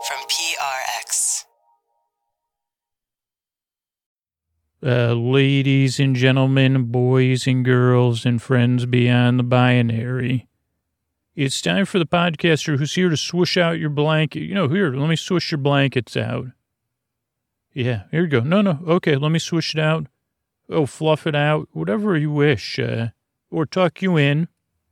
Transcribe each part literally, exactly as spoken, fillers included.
from P R X. Uh, ladies and gentlemen, boys and girls, and friends beyond the binary. It's time for the podcaster who's here to swish out your blanket. You know, here, let me swish your blankets out. Yeah, here you go. No, no, okay, let me swish it out. Oh, fluff it out, whatever you wish. Uh, or tuck you in.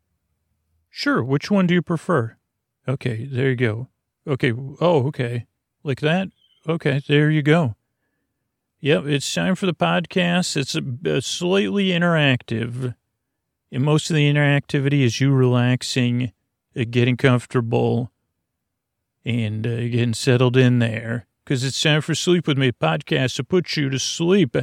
Sure, which one do you prefer? Okay, there you go. Okay, oh, okay. Like that? Okay, there you go. Yep, it's time for the podcast. It's a, a slightly interactive. And most of the interactivity is you relaxing, uh, getting comfortable, and uh, getting settled in there. Because it's time for Sleep With Me podcast to put you to sleep.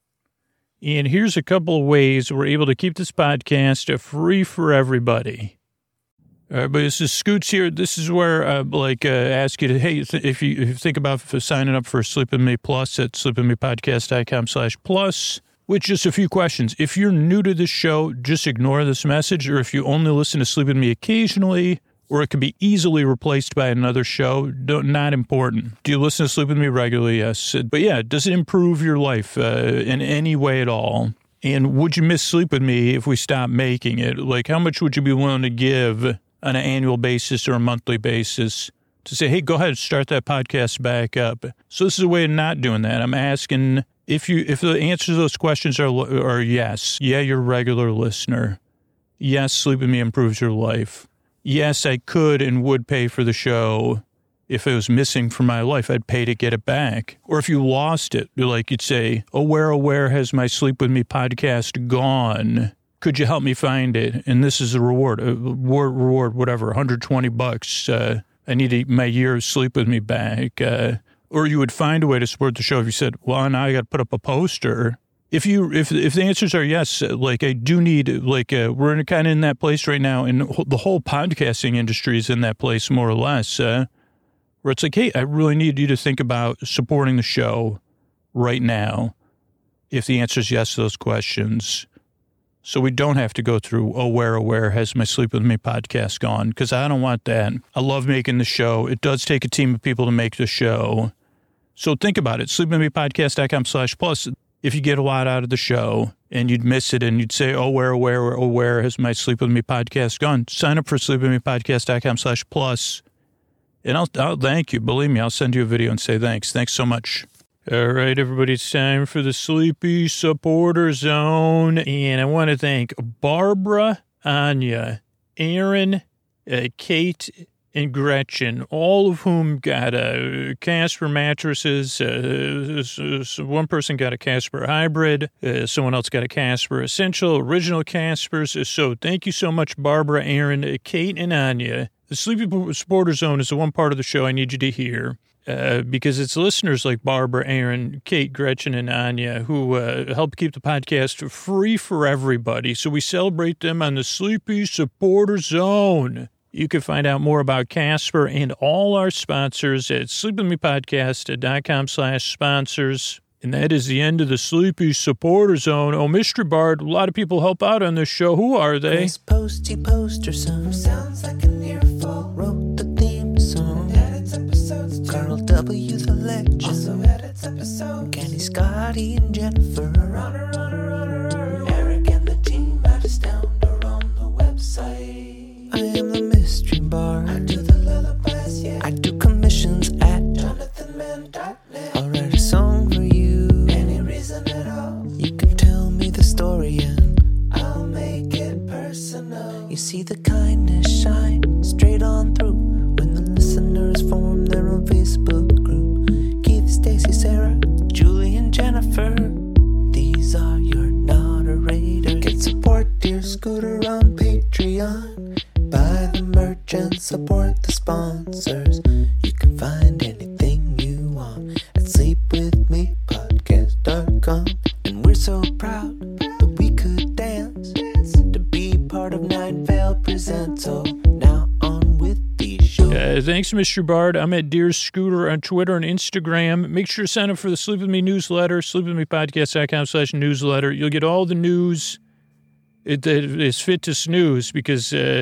And here's a couple of ways we're able to keep this podcast free for everybody. All right, but this is Scoots here. This is where I uh, like uh, ask you to, hey, th- if, you, if you think about signing up for Sleep With Me Plus at sleep with me podcast dot com slash plus, with just a few questions. If you're new to this show, just ignore this message, or if you only listen to Sleep With Me occasionally, or it can be easily replaced by another show, don't, not important. Do you listen to Sleep With Me regularly? Yes. But yeah, does it improve your life uh, in any way at all? And would you miss Sleep With Me if we stopped making it? Like, how much would you be willing to give on an annual basis or a monthly basis to say, hey, go ahead and start that podcast back up? So this is a way of not doing that. I'm asking if you if the answers to those questions are are yes. Yeah, you're a regular listener. Yes, Sleep With Me improves your life. Yes, I could and would pay for the show. If it was missing from my life, I'd pay to get it back. Or if you lost it, like you'd say, oh, where, oh, where has my Sleep With Me podcast gone? Could you help me find it? And this is a reward, a reward, reward whatever, one hundred twenty bucks. Uh, I need a, my year of Sleep With Me back. Uh, or you would find a way to support the show if you said, well, now I got to put up a poster. If you, if if the answers are yes, like I do need, like uh, we're in kind of in that place right now, and the whole podcasting industry is in that place more or less, uh, where it's like, hey, I really need you to think about supporting the show right now. If the answer is yes to those questions, so we don't have to go through, oh, where, oh, where has my Sleep With Me podcast gone? Because I don't want that. I love making the show. It does take a team of people to make the show. So think about it. sleep with me podcast dot com slash plus. If you get a lot out of the show and you'd miss it and you'd say, oh, where, where, oh, where has my Sleep With Me podcast gone? Sign up for sleep with me podcast dot com slash plus. And I'll, I'll thank you. Believe me, I'll send you a video and say thanks. Thanks so much. All right, everybody, it's time for the Sleepy Supporter Zone. And I want to thank Barbara, Anya, Aaron, uh, Kate, and Gretchen, all of whom got uh, Casper mattresses. Uh, so one person got a Casper Hybrid. Uh, someone else got a Casper Essential, original Caspers. So thank you so much, Barbara, Aaron, Kate, and Anya. The Sleepy Supporter Zone is the one part of the show I need you to hear. Uh, because it's listeners like Barbara, Aaron, Kate, Gretchen, and Anya who uh, help keep the podcast free for everybody. So we celebrate them on the Sleepy Supporter Zone. You can find out more about Casper and all our sponsors at sleep with me podcast dot com slash sponsors. And that is the end of the Sleepy Supporter Zone. Oh, Mystery Bard, a lot of people help out on this show. Who are they? Chris Posty Poster Son sounds like an earful. Wrote the theme song. Edits episodes. Carl W. the Legend also edits episodes. Kenny, Scotty, and Jennifer. Runner, runner, runner. Eric and the team at Astoundr on the website. I am the Mystery Bard. I do the lullabies, yeah. I do commissions at jonathan mann dot net. I'll write a song for you. Any reason at all. You can tell me the story and I'll make it personal. You see the kindness shine straight on through when the listeners form their own Facebook group. Keith, Stacy, Sarah, Julie, and Jennifer. These are your moderators. Get support dear Scooter on Patreon. Buy the merch and support the sponsors. You can find anything you want at sleep with me podcast dot com. And we're so proud that we could dance to be part of Nine Veil Presents. So now on with the show. Uh, thanks, Mister Bard. I'm at Dear Scooter on Twitter and Instagram. Make sure to sign up for the Sleep With Me newsletter, sleep with me podcast dot com slash newsletter. You'll get all the news it, that is fit to snooze because... Uh,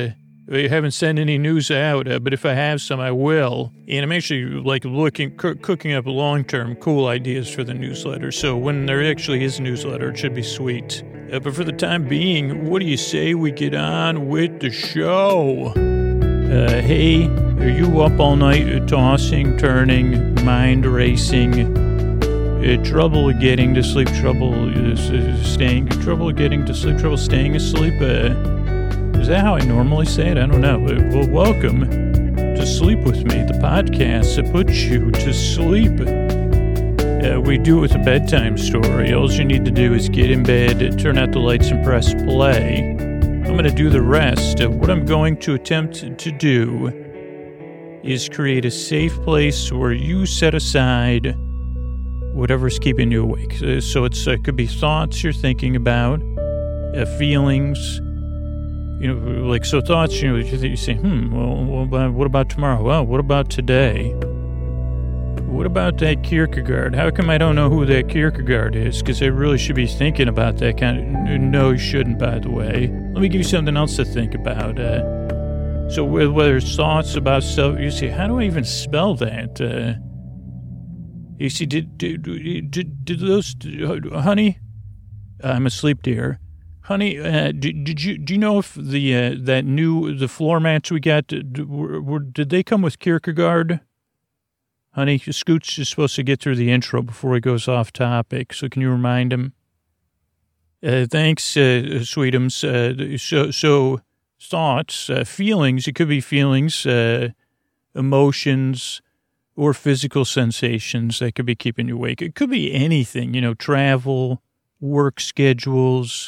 I haven't sent any news out, uh, but if I have some, I will. And I'm actually like looking, co- cooking up long-term cool ideas for the newsletter. So when there actually is a newsletter, it should be sweet. Uh, but for the time being, what do you say we get on with the show? Uh, hey, are you up all night uh, tossing, turning, mind racing? Uh, trouble getting to sleep, trouble uh, staying, trouble getting to sleep, trouble staying asleep? Uh, Is that how I normally say it? I don't know. Well, welcome to Sleep With Me, the podcast that puts you to sleep. Uh, we do it with a bedtime story. All you need to do is get in bed, turn out the lights, and press play. I'm going to do the rest. Uh, what I'm going to attempt to do is create a safe place where you set aside whatever's keeping you awake. Uh, so it's, uh, it could be thoughts you're thinking about, uh, feelings. You know, like, so thoughts, you know, you say, hmm, well, what about tomorrow? Well, what about today? What about that Kierkegaard? How come I don't know who that Kierkegaard is? Because I really should be thinking about that kind of, no, you shouldn't, by the way. Let me give you something else to think about. Uh, so whether it's thoughts about stuff, you say, how do I even spell that? Uh, you see, did, did, did, did those, uh, honey, I'm asleep, dear. Honey, uh, did, did you do you know if the uh, that new the floor mats we got did, were, were, did they come with Kierkegaard? Honey, Scoot's is supposed to get through the intro before he goes off topic, so can you remind him? Uh, thanks, uh, Sweetums. Uh, so so thoughts, uh, feelings. It could be feelings, uh, emotions, or physical sensations that could be keeping you awake. It could be anything. You know, travel, work schedules.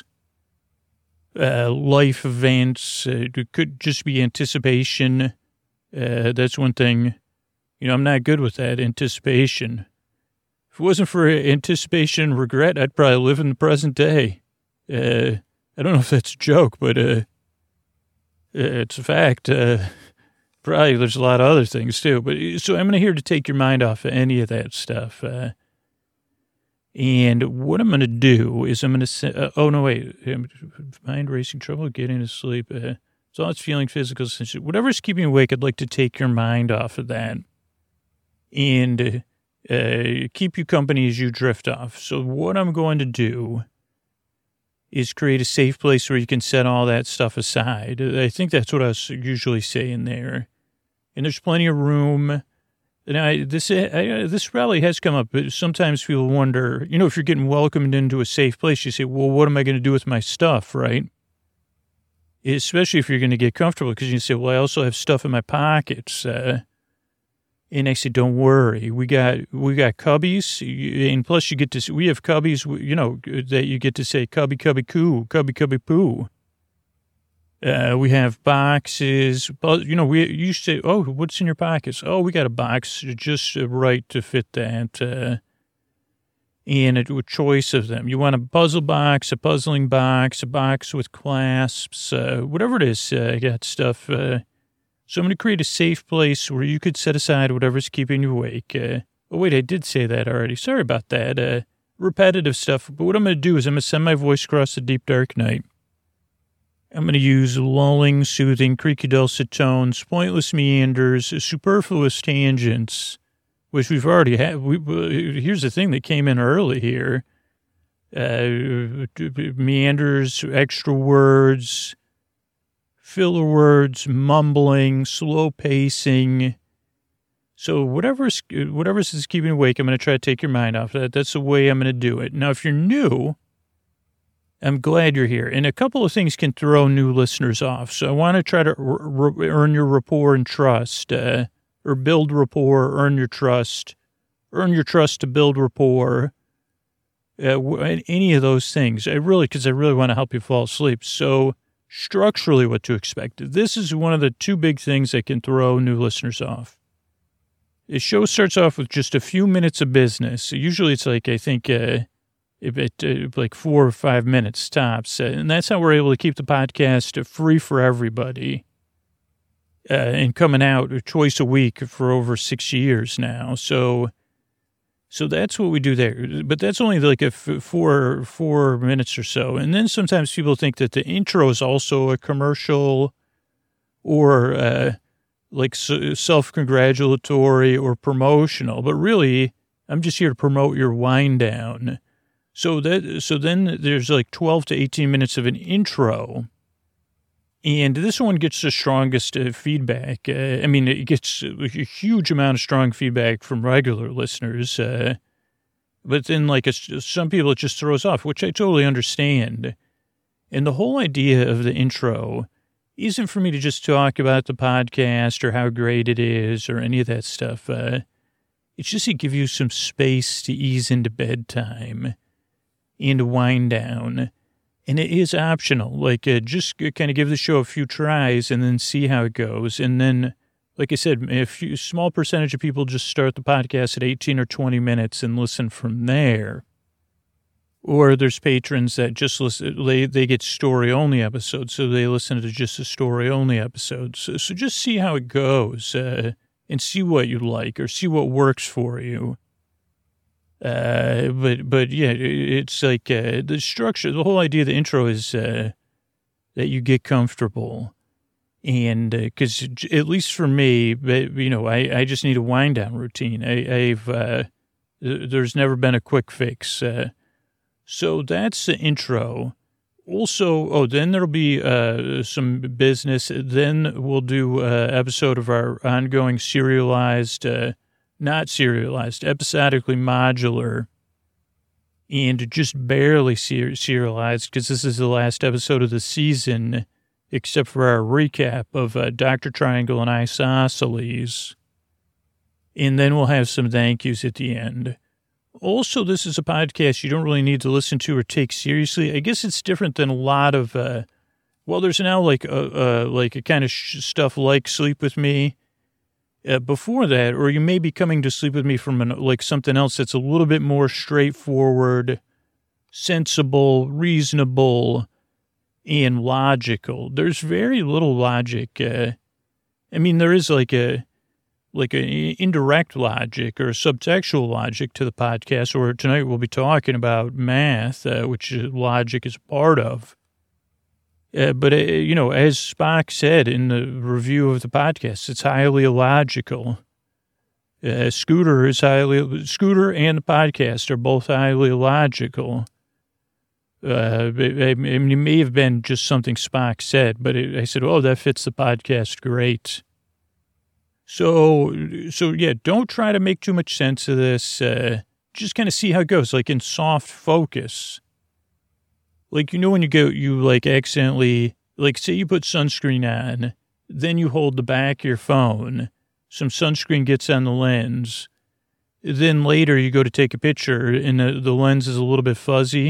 Uh, life events, uh, it could just be anticipation. Uh, that's one thing. You know, I'm not good with that, anticipation. If it wasn't for anticipation and regret, I'd probably live in the present day. Uh, I don't know if that's a joke, but uh, it's a fact. Uh, probably there's a lot of other things, too. But so I'm here to take your mind off of any of that stuff. Uh, And what I'm going to do is I'm going to say, uh, oh, no, wait, mind racing, trouble getting to sleep, uh, thoughts, feeling, physical, whatever's keeping you awake, I'd like to take your mind off of that and uh, keep you company as you drift off. So what I'm going to do is create a safe place where you can set all that stuff aside. I think that's what I was usually saying there. And there's plenty of room. And I, this I, this probably has come up, but sometimes people wonder, you know, if you're getting welcomed into a safe place, you say, well, what am I going to do with my stuff, right? Especially if you're going to get comfortable, because you say, well, I also have stuff in my pockets. Uh, and I say, don't worry, we got we got cubbies, and plus you get to, we have cubbies, you know, that you get to say, cubby, cubby, coo, cubby, cubby, poo. Uh, we have boxes, you know, we you say, oh, what's in your pockets? Oh, we got a box just right to fit that. Uh, and a, a choice of them. You want a puzzle box, a puzzling box, a box with clasps, uh, whatever it is. Uh, I got stuff. Uh, so I'm going to create a safe place where you could set aside whatever's keeping you awake. Uh, oh, wait, I did say that already. Sorry about that. Uh, repetitive stuff. But what I'm going to do is I'm going to send my voice across the deep, dark night. I'm going to use lulling, soothing, creaky dulcet tones, pointless meanders, superfluous tangents, which we've already had. We, here's the thing that came in early here. Uh, meanders, extra words, filler words, mumbling, slow pacing. So whatever's, whatever's is keeping you awake, I'm going to try to take your mind off that. That's the way I'm going to do it. Now, if you're new, I'm glad you're here. And a couple of things can throw new listeners off. So I want to try to r- r- earn your rapport and trust, uh, or build rapport, earn your trust, earn your trust to build rapport, uh, any of those things. I really, because I really want to help you fall asleep. So structurally what to expect. This is one of the two big things that can throw new listeners off. The show starts off with just a few minutes of business. Usually it's like, I think, uh, If it, uh, like four or five minutes tops. Uh, and that's how we're able to keep the podcast free for everybody uh, and coming out twice a week for over six years now. So so that's what we do there. But that's only like a f- four, four minutes or so. And then sometimes people think that the intro is also a commercial or uh, like self-congratulatory or promotional. But really, I'm just here to promote your wind down. So that so then there's like twelve to eighteen minutes of an intro. And this one gets the strongest uh, feedback. Uh, I mean, it gets a huge amount of strong feedback from regular listeners. Uh, but then, like, a, some people it just throws off, which I totally understand. And the whole idea of the intro isn't for me to just talk about the podcast or how great it is or any of that stuff. Uh, it's just to give you some space to ease into bedtime and to wind down. And it is optional, like uh, just kind of give the show a few tries and then see how it goes. And then, like I said, a few, small percentage of people just start the podcast at eighteen or twenty minutes and listen from there. Or there's patrons that just listen, they, they get story-only episodes, so they listen to just the story-only episodes. So, so just see how it goes uh, and see what you like or see what works for you. Uh, but, but yeah, it's like, uh, the structure, the whole idea of the intro is, uh, that you get comfortable and, uh, cause at least for me, but, you know, I, I just need a wind down routine. I, I've, uh, there's never been a quick fix. Uh, so that's the intro. Also, oh, then there'll be, uh, some business. Then we'll do a episode of our ongoing serialized, uh, not serialized, episodically modular, and just barely ser- serialized because this is the last episode of the season, except for our recap of uh, Doctor Triangle and Isosceles. And then we'll have some thank yous at the end. Also, this is a podcast you don't really need to listen to or take seriously. I guess it's different than a lot of, uh, well, there's now like a, uh, like a kind of sh- stuff like Sleep With Me. Uh, before that, or you may be coming to Sleep With Me from an, like something else that's a little bit more straightforward, sensible, reasonable, and logical. There's very little logic. Uh, I mean, there is like a like a indirect logic or subtextual logic to the podcast. Or tonight we'll be talking about math, uh, which logic is a part of. Uh, but, uh, you know, as Spock said in the review of the podcast, it's highly illogical. Uh, Scooter is highly, Scooter and the podcast are both highly illogical. Uh, I mean, it may have been just something Spock said, but it, I said, oh, that fits the podcast great. So, so yeah, don't try to make too much sense of this. Uh, just kind of see how it goes, like in soft focus. Like, you know, when you go, you like accidentally, like say you put sunscreen on, then you hold the back of your phone, some sunscreen gets on the lens, then later you go to take a picture and the, the lens is a little bit fuzzy,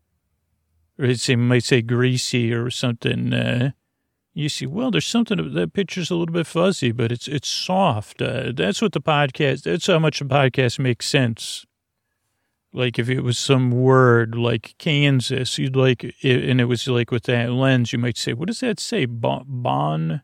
or it say, might say greasy or something. Uh, you see, well, there's something, that picture's a little bit fuzzy, but it's, it's soft. Uh, that's what the podcast, that's how much the podcast makes sense. Like if it was some word like Kansas, you'd like, it, and it was like with that lens, you might say, what does that say? Bon, bon,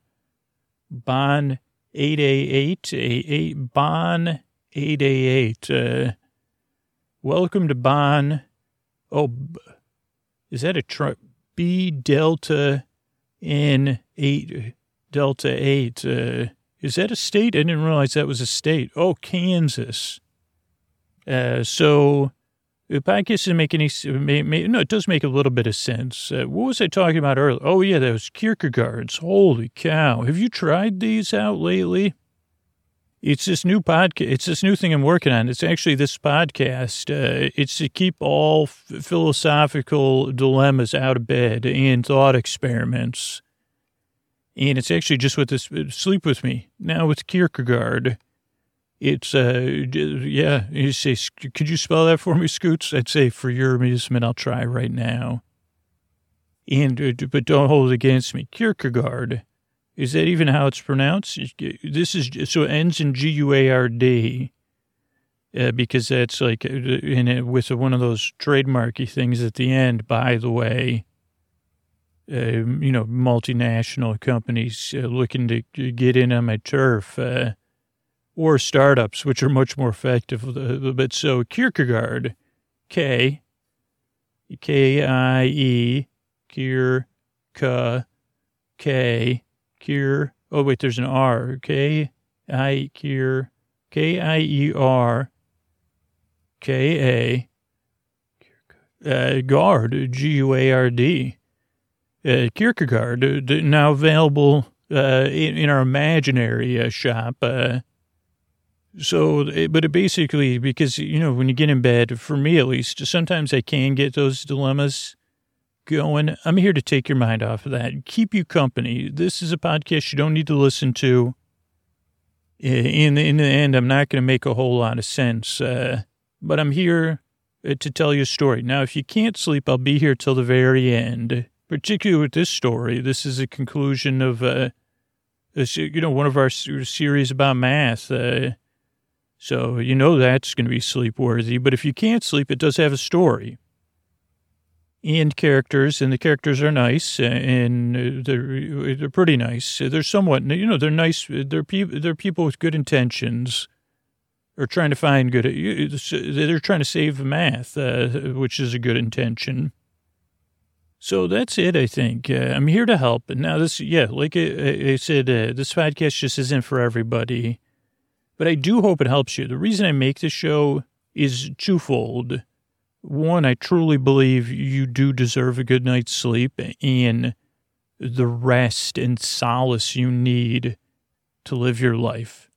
bon eight A eight, eight, bon eight A eight. Uh, welcome to Bon. Oh, is that a truck? B Delta N eight, Delta eight. Uh, is that a state? I didn't realize that was a state. Oh, Kansas. Uh, so the podcast doesn't make any, may, may, no, it does make a little bit of sense. Uh, what was I talking about earlier? Oh, yeah, that was Kierkegaard's. Holy cow. Have you tried these out lately? It's this new podcast. It's this new thing I'm working on. It's actually this podcast. Uh, it's to keep all f- philosophical dilemmas out of bed and thought experiments. And it's actually just with this, Sleep With Me, now with Kierkegaard. It's, uh, yeah, you say, could you spell that for me, Scoots? I'd say, for your amusement, I'll try right now. And, uh, but don't hold it against me. Kierkegaard. Is that even how it's pronounced? This is, so it ends in G U A R D, uh, because that's like, in it, with one of those trademarky things at the end, by the way. Uh, you know, multinational companies uh, looking to get in on my turf, uh, or startups, which are much more effective. But so Kierkegaard, K, K I E, Kier, K, K, Kier, Oh, wait, there's an R. K I Kier. K I E R. K A. Uh, Guard. G U A R D. Uh, Kierkegaard. Uh, now available uh, in, in our imaginary uh, shop. Uh, so, but it basically, because, you know, when you get in bed, for me at least, sometimes I can get those dilemmas going. I'm here to take your mind off of that, keep you company. This is a podcast you don't need to listen to. In, in the end, I'm not going to make a whole lot of sense, uh, but I'm here to tell you a story. Now, if you can't sleep, I'll be here till the very end, particularly with this story. This is a conclusion of, uh, a, you know, one of our series about math. Uh, so, you know, that's going to be sleep worthy. But if you can't sleep, it does have a story and characters, and the characters are nice, and they're they're pretty nice. They're somewhat, you know, they're nice. They're people. They're people with good intentions, or trying to find good. They're trying to save math, uh, which is a good intention. So that's it, I think. Uh, I'm here to help. And now this, yeah, like I, I said, uh, this podcast just isn't for everybody, but I do hope it helps you. The reason I make this show is twofold. One, I truly believe you do deserve a good night's sleep and the rest and solace you need to live your life.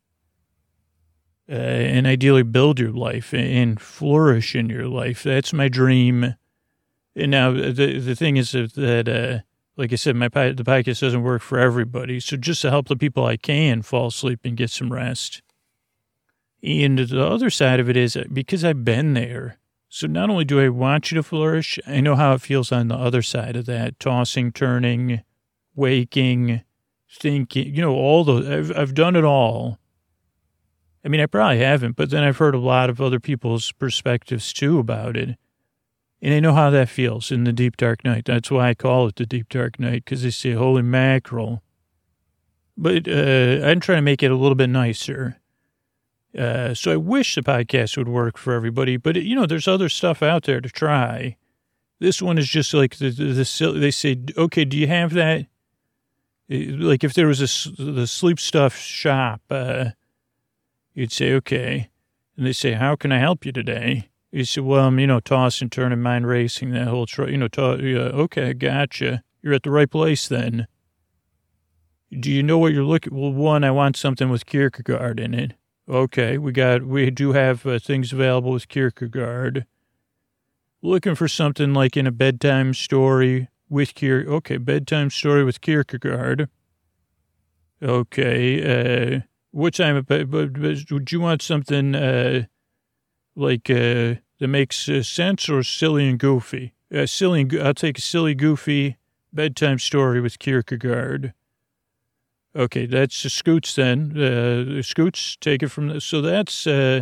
Uh, and ideally build your life and flourish in your life. That's my dream. And now the the thing is that, uh, like I said, my the podcast doesn't work for everybody. So just to help the people I can fall asleep and get some rest. And the other side of it is because I've been there. So not only do I want you to flourish, I know how it feels on the other side of that, tossing, turning, waking, thinking, you know, all those. I've, I've done it all. I mean, I probably haven't, but then I've heard a lot of other people's perspectives too about it. And I know how that feels in the deep, dark night. That's why I call it the deep, dark night, because they say, holy mackerel. But uh, I'm trying to make it a little bit nicer. Uh, so I wish the podcast would work for everybody, but you know, there's other stuff out there to try. This one is just like the, the, the they say, okay, do you have that? Like if there was a, the sleep stuff shop, uh, you'd say, okay. And they say, how can I help you today? You say, well, I'm, you know, tossing, turning, mind racing, that whole, tr- you know, to- uh, okay, gotcha. You're at the right place then. Do you know what you're looking? Well, one, I want something with Kierkegaard in it. Okay, we got, we do have uh, things available with Kierkegaard. Looking for something like in a bedtime story with Kier, okay, bedtime story with Kierkegaard. Okay, uh, what time, but, but, but would you want something, uh, like, uh, that makes uh, sense or silly and goofy? Uh, silly and, I'll take a silly, goofy bedtime story with Kierkegaard. Okay, that's uh, Scoots then. Uh, Scoots, take it from the, so that's, uh,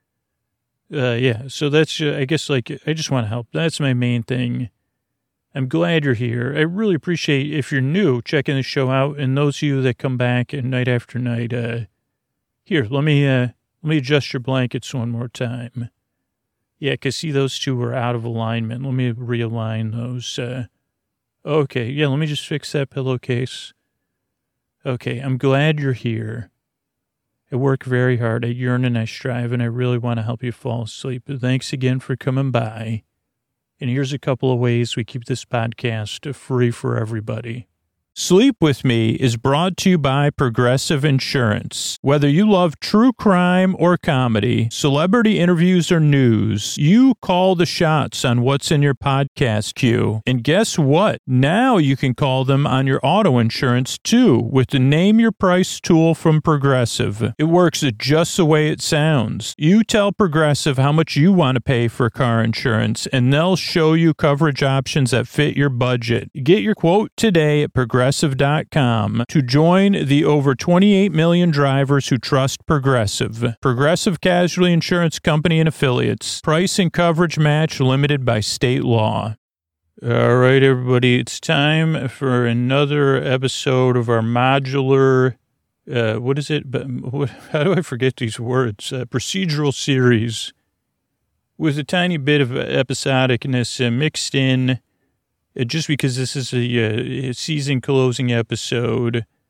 uh, yeah, so that's, uh, I guess, like, I just want to help. That's my main thing. I'm glad you're here. I really appreciate, if you're new, checking the show out, and those of you that come back and night after night, uh, here, let me, uh, let me adjust your blankets one more time. Yeah, because see, those two are out of alignment. Let me realign those. Uh, okay, yeah, let me just fix that pillowcase. Okay, I'm glad you're here. I work very hard. I yearn and I strive, and I really want to help you fall asleep. Thanks again for coming by. And here's a couple of ways we keep this podcast free for everybody. Sleep With Me is brought to you by Progressive Insurance. Whether you love true crime or comedy, celebrity interviews or news, you call the shots on what's in your podcast queue. And guess what? Now you can call them on your auto insurance too with the Name Your Price tool from Progressive. It works just the way it sounds. You tell Progressive how much you want to pay for car insurance, and they'll show you coverage options that fit your budget. Get your quote today at Progressive dot com to join the over twenty-eight million drivers who trust Progressive. Progressive Casualty Insurance Company and Affiliates. Price and coverage match limited by state law. All right, everybody, it's time for another episode of our modular, uh, what is it? What, how do I forget these words? Uh, procedural series with a tiny bit of episodicness uh, mixed in. Just because this is a, a season closing episode,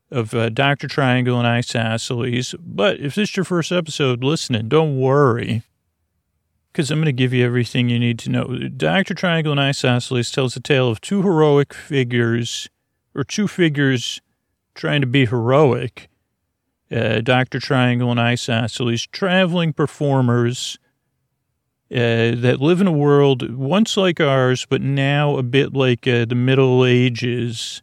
of uh, Doctor Triangle and Isosceles. But if this is your first episode listening, don't worry, because I'm going to give you everything you need to know. Doctor Triangle and Isosceles tells the tale of two heroic figures, or two figures trying to be heroic. Uh, Doctor Triangle and Isosceles, traveling performers uh, that live in a world once like ours, but now a bit like uh, the Middle Ages.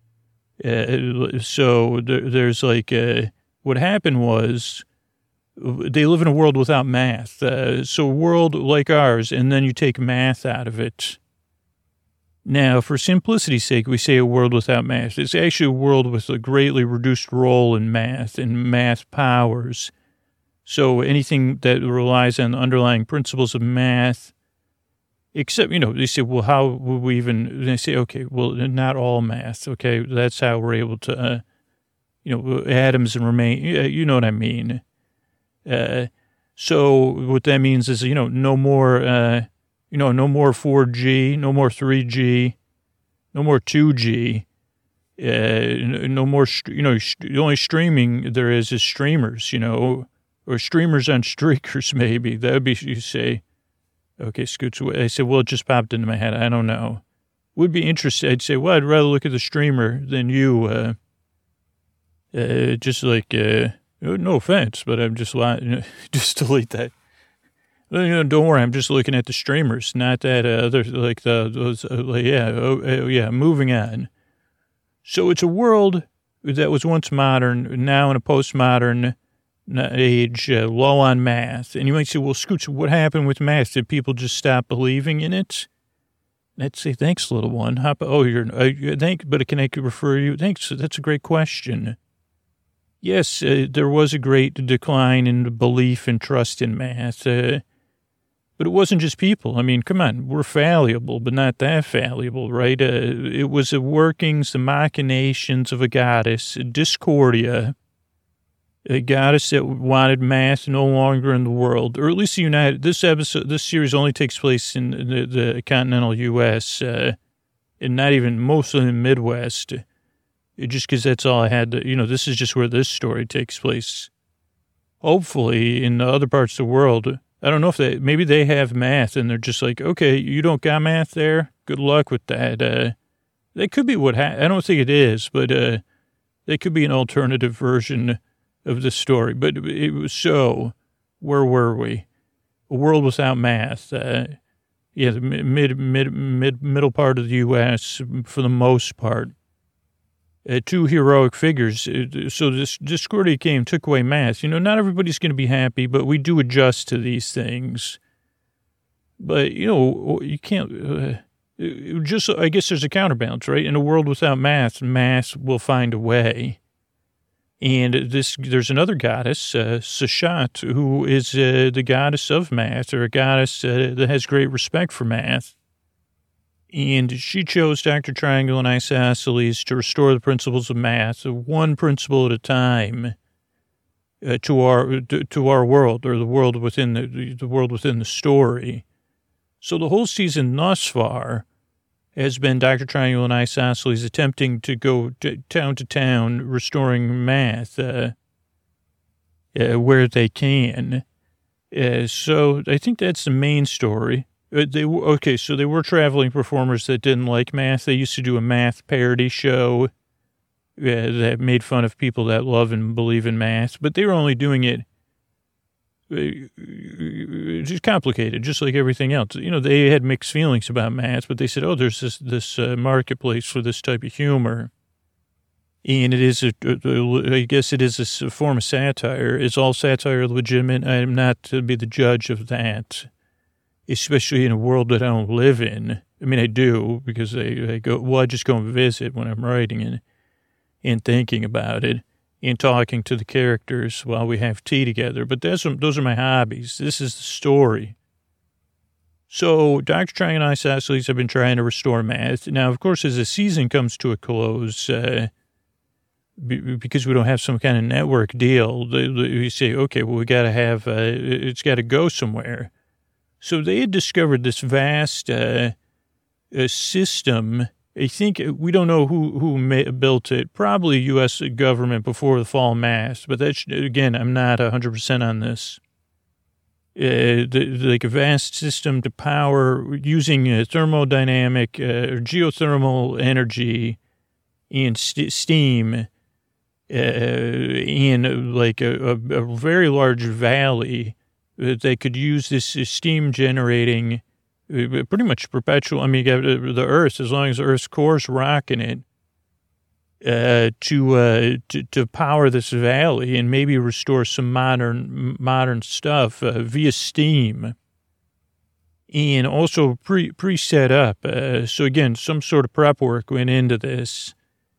Uh, so there, there's like, uh, what happened was they live in a world without math. Uh, so a world like ours, and then you take math out of it. Now, for simplicity's sake, we say a world without math. It's actually a world with a greatly reduced role in math and math powers. So anything that relies on the underlying principles of math, except, you know, they say, well, how would we even, they say, okay, well, not all math, okay? That's how we're able to, uh, you know, atoms and remain, you know what I mean? Uh, so what that means is, you know, no more, uh, you know, no more four G, no more three G, no more two G, uh, no more, you know, the only streaming there is is streamers, you know, or streamers on streakers, maybe. That would be, you say, okay, Scoots, I said, well, it just popped into my head. I don't know. Would be interesting. I'd say, well, I'd rather look at the streamer than you, uh, uh, just like, uh, no offense, but I'm just, just delete that. You know, don't worry, I'm just looking at the streamers, not that uh, other, like the, those, uh, like, yeah, oh, uh, yeah, moving on. So it's a world that was once modern, now in a postmodern age, uh, low on math. And you might say, well, Scoots, what happened with math? Did people just stop believing in it? I'd say, thanks, little one. Hop, oh, you're, uh, thank, but can I refer you? Thanks, that's a great question. Yes, uh, there was a great decline in belief and trust in math. Uh, But it wasn't just people. I mean, come on, we're fallible, but not that fallible, right? Uh, it was the workings, the machinations of a goddess, Discordia, a goddess that wanted math no longer in the world, or at least the United. This episode, this series only takes place in the, the continental U S, uh, and not even mostly in the Midwest, it, just because that's all I had to, you know, this is just where this story takes place. Hopefully, in the other parts of the world, I don't know if they, maybe they have math and they're just like, okay, you don't got math there? Good luck with that. Uh, that could be what ha- I don't think it is, but uh, they could be an alternative version of the story. But it was so, where were we? A world without math. Uh, yeah, the mid, mid, mid, middle part of the U S for the most part. Uh, two heroic figures. So this Discordia came, took away math. You know, not everybody's going to be happy, but we do adjust to these things. But, you know, you can't, uh, just, I guess there's a counterbalance, right? In a world without math, math will find a way. And this, there's another goddess, uh, Seshat, who is uh, the goddess of math, or a goddess uh, that has great respect for math. And she chose Doctor Triangle and Isosceles to restore the principles of math, one principle at a time, uh, to our to, to our world, or the world within the the world within the story. So the whole season thus far has been Doctor Triangle and Isosceles attempting to go to, town to town, restoring math uh, uh, where they can. Uh, so I think that's the main story. Uh, they okay, so they were traveling performers that didn't like math. They used to do a math parody show uh, that made fun of people that love and believe in math, but they were only doing it uh, just complicated, just like everything else. You know, they had mixed feelings about math, but they said, "Oh, there's this this uh, marketplace for this type of humor." And it is, a, I guess it is a form of satire. Is all satire legitimate? I'm not to be the judge of that. Especially in a world that I don't live in. I mean, I do, because I, I go, well, I just go and visit when I'm writing and, and thinking about it and talking to the characters while we have tea together. But that's, those are my hobbies. This is the story. So Doctor Triangle and Isosceles have been trying to restore math. Now, of course, as the season comes to a close, uh, because we don't have some kind of network deal, we say, okay, well, we got to have, uh, it's got to go somewhere. So they had discovered this vast uh, uh, system I think we don't know who, who ma- built it. Probably U S government before the fall of mass. But that's, again, I'm not one hundred percent on this. Uh, the, like a vast system to power using uh, thermodynamic uh, or geothermal energy and st- steam uh, in like a, a, a very large valley. Uh, they could use this uh, steam generating uh, pretty much perpetual. I mean, you got the Earth, as long as the Earth's core's rocking it, uh, to, uh, to, to power this valley and maybe restore some modern, modern stuff, uh, via steam and also pre, pre set up. Uh, so again, some sort of prep work went into this.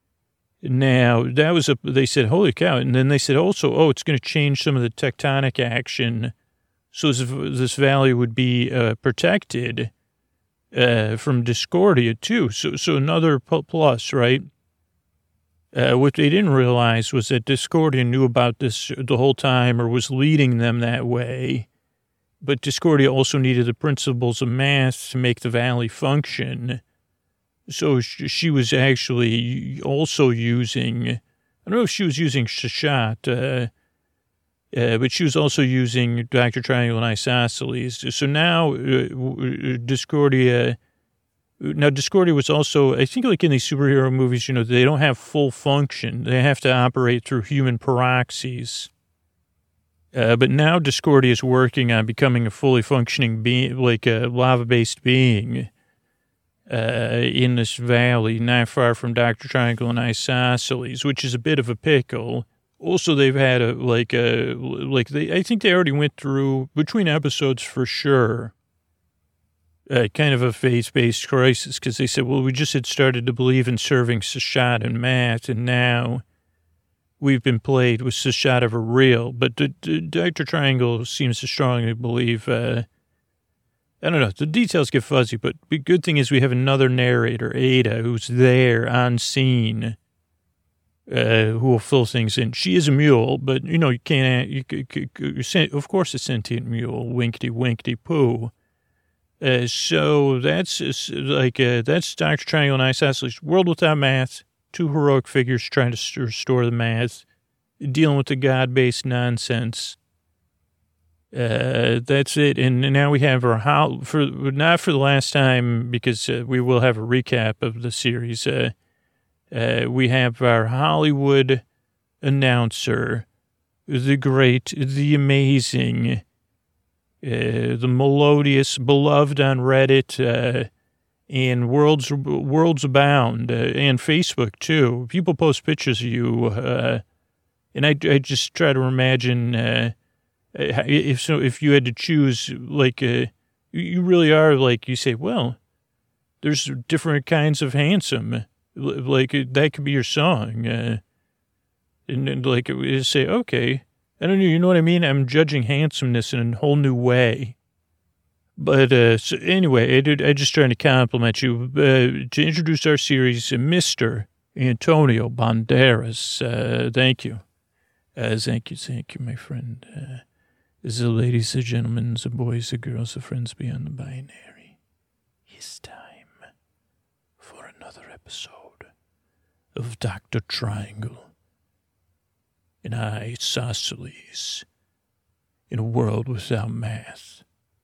Now that was a, they said, holy cow. And then they said also, oh, it's going to change some of the tectonic action. So this, this valley would be, uh, protected, uh, from Discordia too. So, so another plus, right? Uh, what they didn't realize was that Discordia knew about this the whole time or was leading them that way. But Discordia also needed the principles of math to make the valley function. So she was actually also using, I don't know if she was using Seshat, uh, uh, but she was also using Doctor Triangle and Isosceles. So now uh, Discordia... Now, Discordia was also, I think like in these superhero movies, you know, they don't have full function. They have to operate through human proxies. Uh, but now Discordia is working on becoming a fully functioning being, like a lava-based being uh, in this valley, not far from Doctor Triangle and Isosceles, which is a bit of a pickle. Also, they've had a, like a, like they, I think they already went through, between episodes for sure, Uh, kind of a faith-based crisis, because they said, well, we just had started to believe in serving Seshat and Matt, and now we've been played with Seshat of a real. But the, the Doctor Triangle seems to strongly believe, uh, I don't know, the details get fuzzy, but the good thing is we have another narrator, Ada, who's there on scene, uh, who will fill things in. She is a mule, but, you know, you can't, you, you, you, of course a sentient mule, winkety-winkety-poo. Uh, so that's uh, like, uh, that's Doctor Triangle and Isosceles. World without math, two heroic figures trying to restore the math, dealing with the God-based nonsense. Uh, that's it. And now we have our, how for not for the last time, because uh, we will have a recap of the series. Uh, uh, we have our Hollywood announcer, the great, the amazing, Uh, the melodious, beloved on Reddit, uh, and worlds, worlds abound, uh, and Facebook too. People post pictures of you, uh, and I, I just try to imagine, uh, if so, if you had to choose, like, uh, you really are like, you say, well, there's different kinds of handsome, like that could be your song, uh, and, and like, you say, okay. I don't know, you know what I mean? I'm judging handsomeness in a whole new way. But uh, so anyway, I, did, I just trying to compliment you. Uh, to introduce our series, Mister Antonio Banderas. Uh, thank you. Uh, thank you, thank you, my friend. Uh, the ladies, the gentlemen, the boys, the girls, the friends beyond the binary. It's time for another episode of Doctor Triangle and Isosceles in a world without math.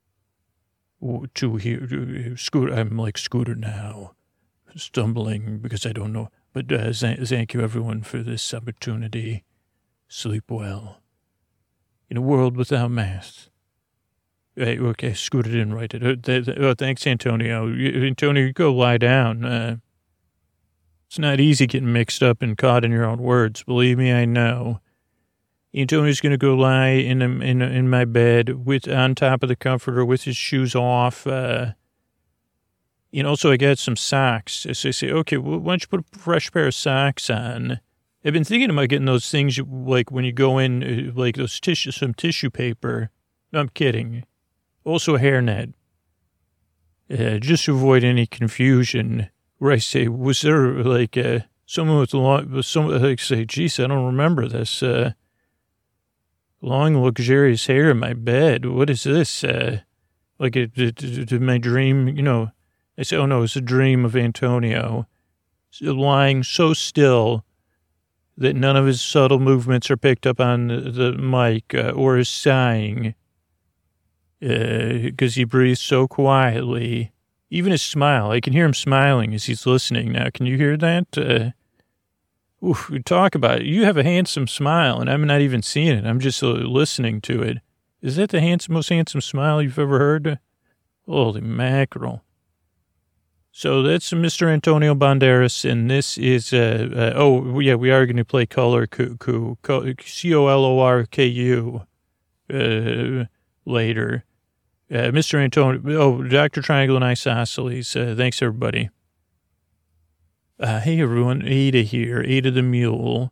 To hear, Scooter, I'm like Scooter now, stumbling because I don't know. But uh, thank you, everyone, for this opportunity. Sleep well. In a world without math. Hey, okay, Scooter didn't write it. Oh, th- th- oh thanks, Antonio. Antonio, you go lie down. Uh, it's not easy getting mixed up and caught in your own words. Believe me, I know. Antonio's going to go lie in in in my bed with on top of the comforter with his shoes off. Uh, and also, I got some socks. So I say, okay, well, why don't you put a fresh pair of socks on? I've been thinking about getting those things like when you go in, like those tissue, some tissue paper. No, I'm kidding. Also a hairnet. Uh, just to avoid any confusion. Where I say, was there like uh, someone with long, someone like say, geez, I don't remember this. Uh, long, luxurious hair in my bed. What is this? Uh, like, it, it, it, my dream, you know, I say, oh no, it's a dream of Antonio. lying so still that none of his subtle movements are picked up on the, the mic uh, or his sighing, because uh, he breathes so quietly. Even his smile, I can hear him smiling as he's listening now. Can you hear that? Uh, oof, talk about it. You have a handsome smile, and I'm not even seeing it. I'm just uh, listening to it. Is that the handsome, most handsome smile you've ever heard? Holy mackerel. So that's Mister Antonio Banderas, and this is, uh, uh, oh, yeah, we are going to play Color Cuckoo, C O L O R K U, uh, later. Uh, Mister Antonio, oh, Doctor Triangle and Isosceles, uh, thanks, everybody. Uh, hey, everyone, Ada here, Ada the Mule,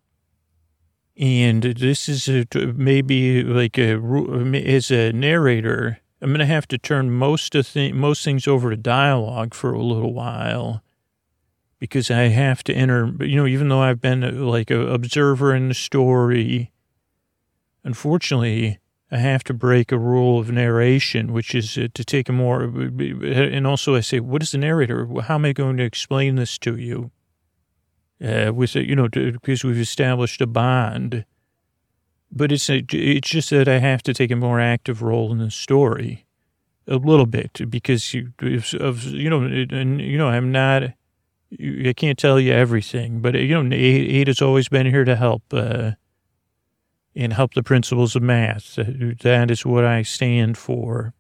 and this is a, maybe like a, as a narrator, I'm going to have to turn most of th- most things over to dialogue for a little while because I have to enter, you know, even though I've been like an observer in the story, unfortunately, I have to break a rule of narration, which is uh, to take a more, and also I say, what is the narrator? How am I going to explain this to you? Uh, with, you know, because we've established a bond. But it's a, it's just that I have to take a more active role in the story, a little bit, because you, of you know, and you know, I'm not, I can't tell you everything, but you know, Ada's always been here to help, uh, and help the principles of math. That is what I stand for.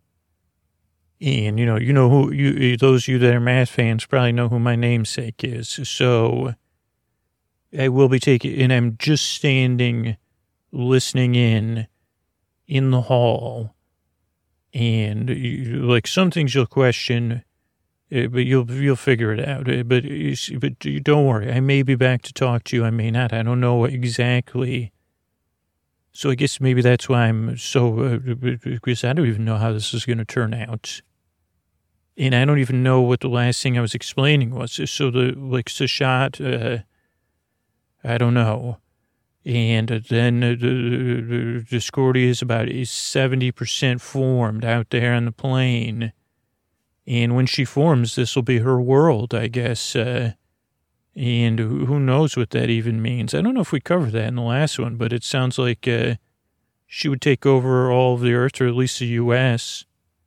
And you know, you know who you, those of you that are math fans probably know who my namesake is. So I will be taking, and I'm just standing, listening in, in the hall, and you, like some things you'll question, uh, but you'll you'll figure it out. Uh, but you, but you don't worry, I may be back to talk to you. I may not. I don't know exactly. So I guess maybe that's why I'm so, uh, because I don't even know how this is going to turn out, and I don't even know what the last thing I was explaining was. So the like the shot, uh, I don't know. And then the, the Discordia is about seventy percent formed out there on the plane. And when she forms, this will be her world, I guess. Uh, and who knows what that even means. I don't know if we covered that in the last one, but it sounds like uh, she would take over all of the Earth, or at least the U S,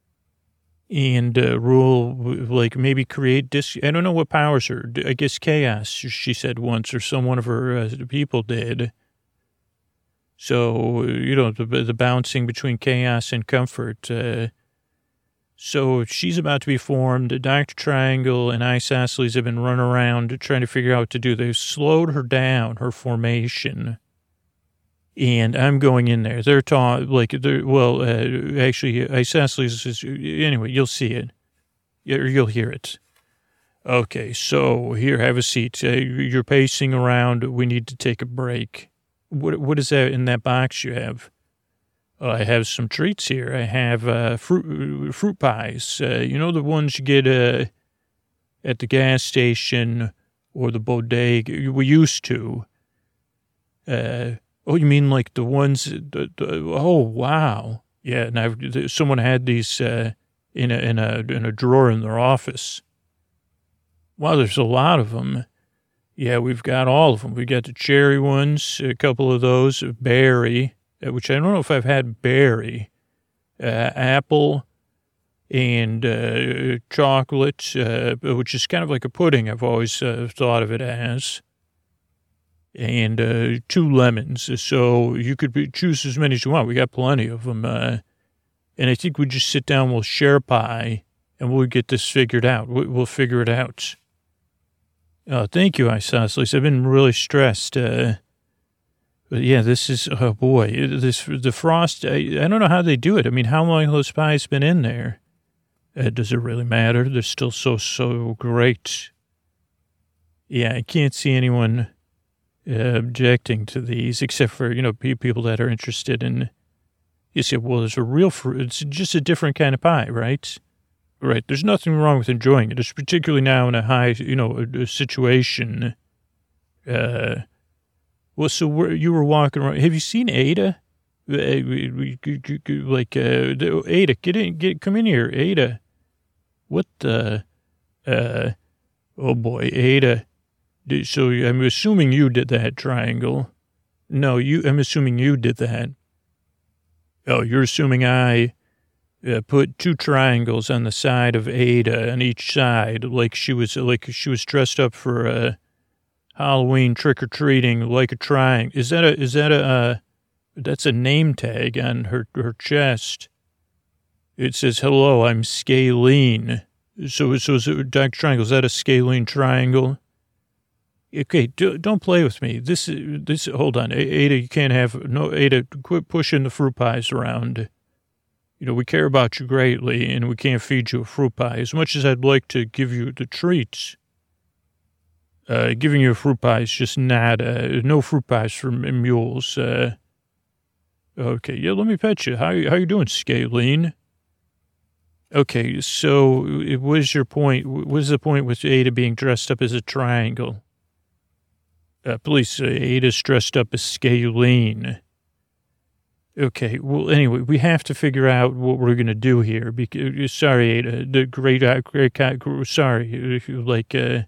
and uh, rule, like maybe create dis. I don't know what powers her. I guess chaos, she said once, or some one of her uh, people did. So, you know, the, the bouncing between chaos and comfort. Uh, so she's about to be formed. Doctor Triangle and Isosceles have been running around trying to figure out what to do. They've slowed her down, her formation. And I'm going in there. They're taught, like, they're, well, uh, actually, Isosceles is, anyway, you'll see it. You'll hear it. Okay, so here, have a seat. Uh, you're pacing around. We need to take a break. What What is that in that box you have? Uh, I have some treats here. I have uh, fruit fruit pies. Uh, you know the ones you get uh, at the gas station or the bodega? We used to. Uh, oh, you mean like the ones? The, the, oh, wow. Yeah, and I've, someone had these uh, in a in a in a drawer in their office. Wow, there's a lot of them. Yeah, we've got all of them. We got the cherry ones, a couple of those, berry, which I don't know if I've had berry, uh, apple, and uh, chocolate, uh, which is kind of like a pudding. I've always uh, thought of it as, and uh, two lemons. So you could be, choose as many as you want. We got plenty of them, uh, and I think we just sit down, we'll share pie, and we'll get this figured out. We'll figure it out. Oh, thank you, Isosceles. I've been really stressed. Uh, but yeah, this is, oh boy, this, the frost, I, I don't know how they do it. I mean, how long have those pies been in there? Uh, does it really matter? They're still so, so great. Yeah, I can't see anyone uh, objecting to these, except for, you know, people that are interested in, you say, well, there's a real fruit. It's just a different kind of pie, right? Right. There's nothing wrong with enjoying it. It's particularly now in a high, you know, a, a situation. Uh, well, so where you were walking around. Have you seen Ada? Like, uh, Ada, get in, get, come in here, Ada. What the, uh, oh boy, Ada. Did- So I'm assuming you did that triangle. No, you. I'm assuming you did that. Oh, you're assuming I uh, put two triangles on the side of Ada on each side, like she was like she was dressed up for a Halloween trick or treating, like a triangle. Is that a? Is that a? Uh, that's a name tag on her her chest. It says, "Hello, I'm Scalene." So, so is it Doctor Triangle? Is that a scalene triangle? Okay, do, don't play with me. This is this. Hold on, Ada. You can't have no Ada. Quit pushing the fruit pies around. You know we care about you greatly, and we can't feed you a fruit pie as much as I'd like to give you the treats. Uh, giving you a fruit pie is just not. Uh, no fruit pies for mules. Uh, okay, yeah. Let me pet you. How how you doing, Scalene? Okay, so what was your point? What was the point with Ada being dressed up as a triangle? Uh, police, uh, Ada's dressed up as Scalene. Okay, well, anyway, we have to figure out what we're going to do here. Because, sorry, Ada, the great, uh, great, sorry, like, uh,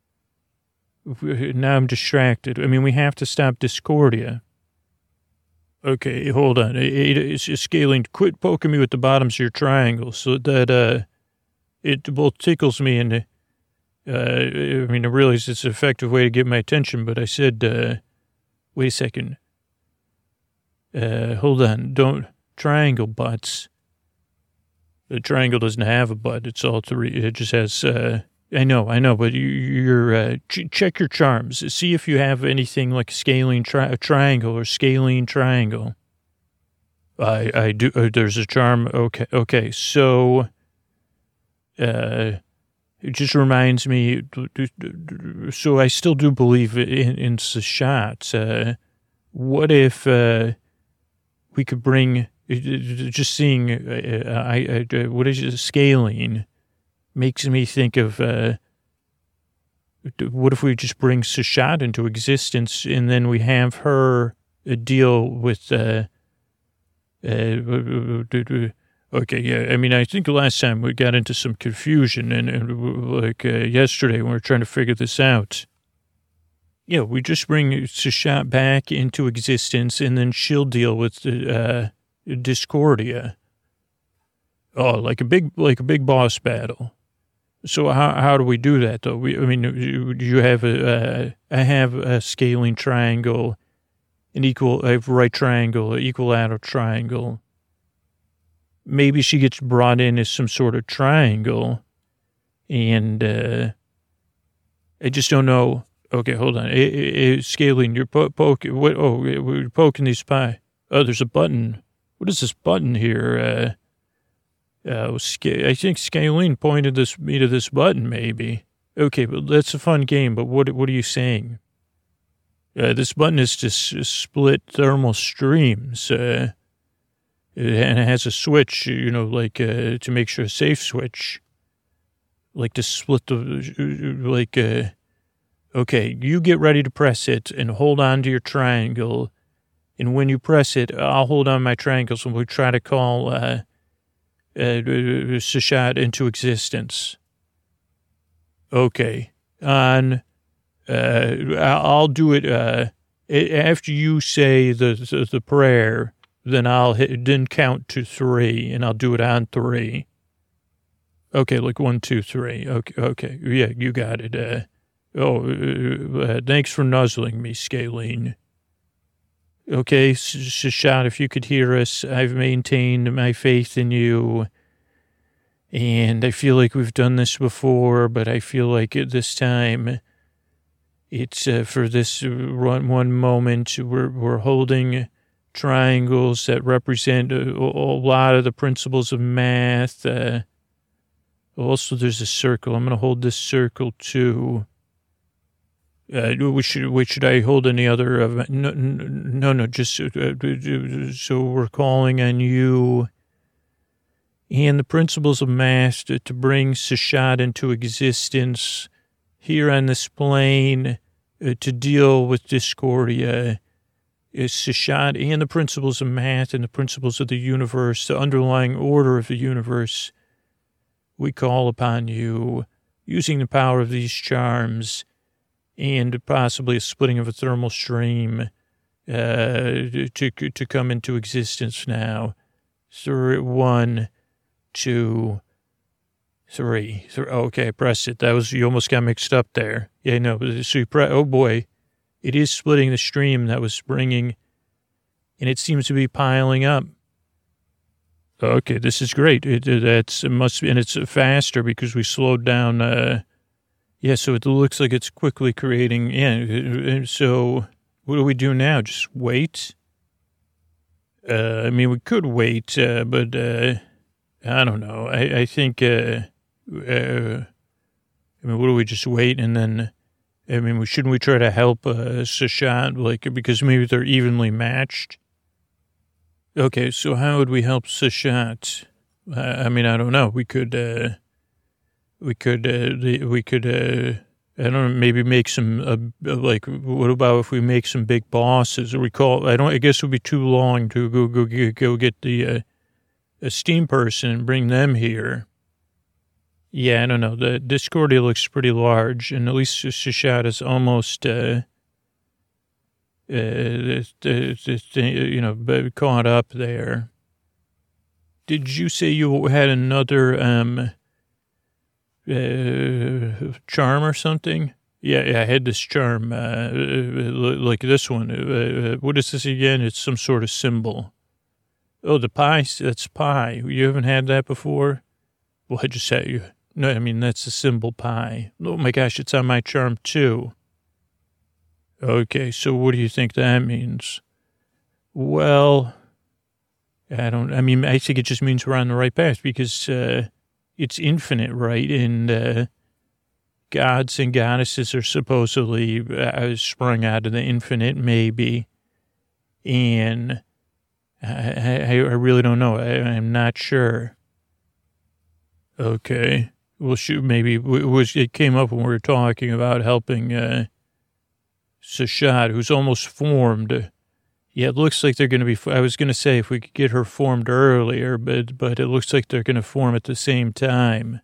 now I'm distracted. I mean, we have to stop Discordia. Okay, hold on. Ada is Scalene. Quit poking me with the bottoms of your triangle so that, uh, it both tickles me and, Uh, I mean, I realize it's an effective way to get my attention, but I said, uh, wait a second. Uh, hold on. Don't, triangle butts. The triangle doesn't have a butt. It's all three. It just has, uh, I know, I know, but you, you're, uh, ch- check your charms. See if you have anything like a scalene tri- a triangle or scalene triangle. I, I do, uh, there's a charm. Okay, okay. So, uh, it just reminds me, so I still do believe in, in Sashat. Uh, what if uh, we could bring, just seeing, uh, I, I, what is it, Scalene, makes me think of, uh, what if we just bring Sashat into existence and then we have her deal with, uh, uh, okay, yeah. I mean, I think last time we got into some confusion, and, and like uh, yesterday when we were trying to figure this out. Yeah, we just bring Sashat back into existence, and then she'll deal with the uh, Discordia. Oh, like a big, like a big boss battle. So how how do we do that though? We, I mean, do you have a? Uh, I have a scaling triangle, an equal, I have right triangle, an equilateral triangle. Maybe she gets brought in as some sort of triangle, and uh, I just don't know. Okay, hold on. It, it, it, Scalene, you're po- poking. What? Oh, we're poking these pie. Oh, there's a button. What is this button here? Uh, uh, I think Scalene pointed this me to this button. Maybe. Okay, but that's a fun game. But what? What are you saying? Uh, this button is to s- split thermal streams. Uh, And it has a switch, you know, like uh, to make sure a safe switch, like to split the, like, uh, okay, you get ready to press it and hold on to your triangle. And when you press it, I'll hold on my triangles and we'll try to call uh, uh, Sashat into existence. Okay. On, uh, I'll do it uh, after you say the, the, the prayer. Then I'll hit, then count to three, and I'll do it on three. Okay, like one, two, three. Okay, okay, yeah, you got it. Uh, oh, uh, uh, thanks for nuzzling me, Scalene. Okay, Sashat, if you could hear us, I've maintained my faith in you, and I feel like we've done this before, but I feel like at this time, it's uh, for this one, one moment, we're we're holding triangles that represent a, a lot of the principles of math. Uh, also, there's a circle. I'm going to hold this circle too. Uh, we should, wait, should I hold any other of no, no, no, just uh, so we're calling on you and the principles of math to, to bring Sashat into existence here on this plane uh, to deal with Discordia. Is Sashat and the principles of math and the principles of the universe, the underlying order of the universe. We call upon you, using the power of these charms, and possibly a splitting of a thermal stream uh, to to come into existence now. So one, two, three. three. Okay, I pressed it. That was, you almost got mixed up there. Yeah, no. So you pre- oh boy, it is splitting the stream that was bringing, and it seems to be piling up. Okay, this is great. It, it, it's, it must be, and it's faster because we slowed down. Uh, yeah, so it looks like it's quickly creating. Yeah, so what do we do now? Just wait? Uh, I mean, we could wait, uh, but uh, I don't know. I, I think, uh, uh, I mean, what do we just wait and then, I mean, shouldn't we try to help uh, Seshat, like, because maybe they're evenly matched? Okay, so how would we help Seshat? Uh, I mean, I don't know. We could, uh, we could, uh, we could, uh, I don't know, maybe make some, uh, like, what about if we make some big bosses? Or we call, I don't, I guess it would be too long to go, go, go, go get the, uh, a steam person and bring them here. Yeah, I don't know. The Discordia looks pretty large, and at least Seshat is almost, uh, Uh, you know, caught up there. Did you say you had another um, uh, charm or something? Yeah, yeah, I had this charm, uh, like this one. Uh, what is this again? It's some sort of symbol. Oh, the pie, that's pie. You haven't had that before? Well, I just had you. No, I mean, that's the symbol pie. Oh my gosh, it's on my charm too. Okay, so what do you think that means? Well, I don't, I mean, I think it just means we're on the right path because uh, it's infinite, right? And uh, gods and goddesses are supposedly uh, sprung out of the infinite, maybe. And I, I, I really don't know. I, I'm not sure. Okay. Well, shoot, maybe it, was, it came up when we were talking about helping uh, Seshat, who's almost formed. Yeah, it looks like they're going to be, I was going to say if we could get her formed earlier, but but it looks like they're going to form at the same time.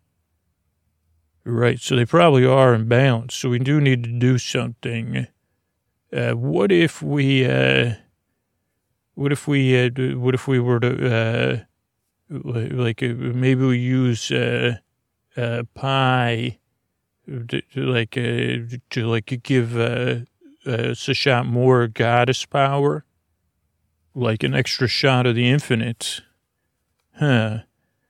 Right, so they probably are in balance, so we do need to do something. Uh, what if we, uh, what if we, uh, what if we were to, uh, like, uh, maybe we use uh, uh, Pi to, to like, uh, to like give uh, uh, Seshat more goddess power? Like an extra shot of the infinite. Huh.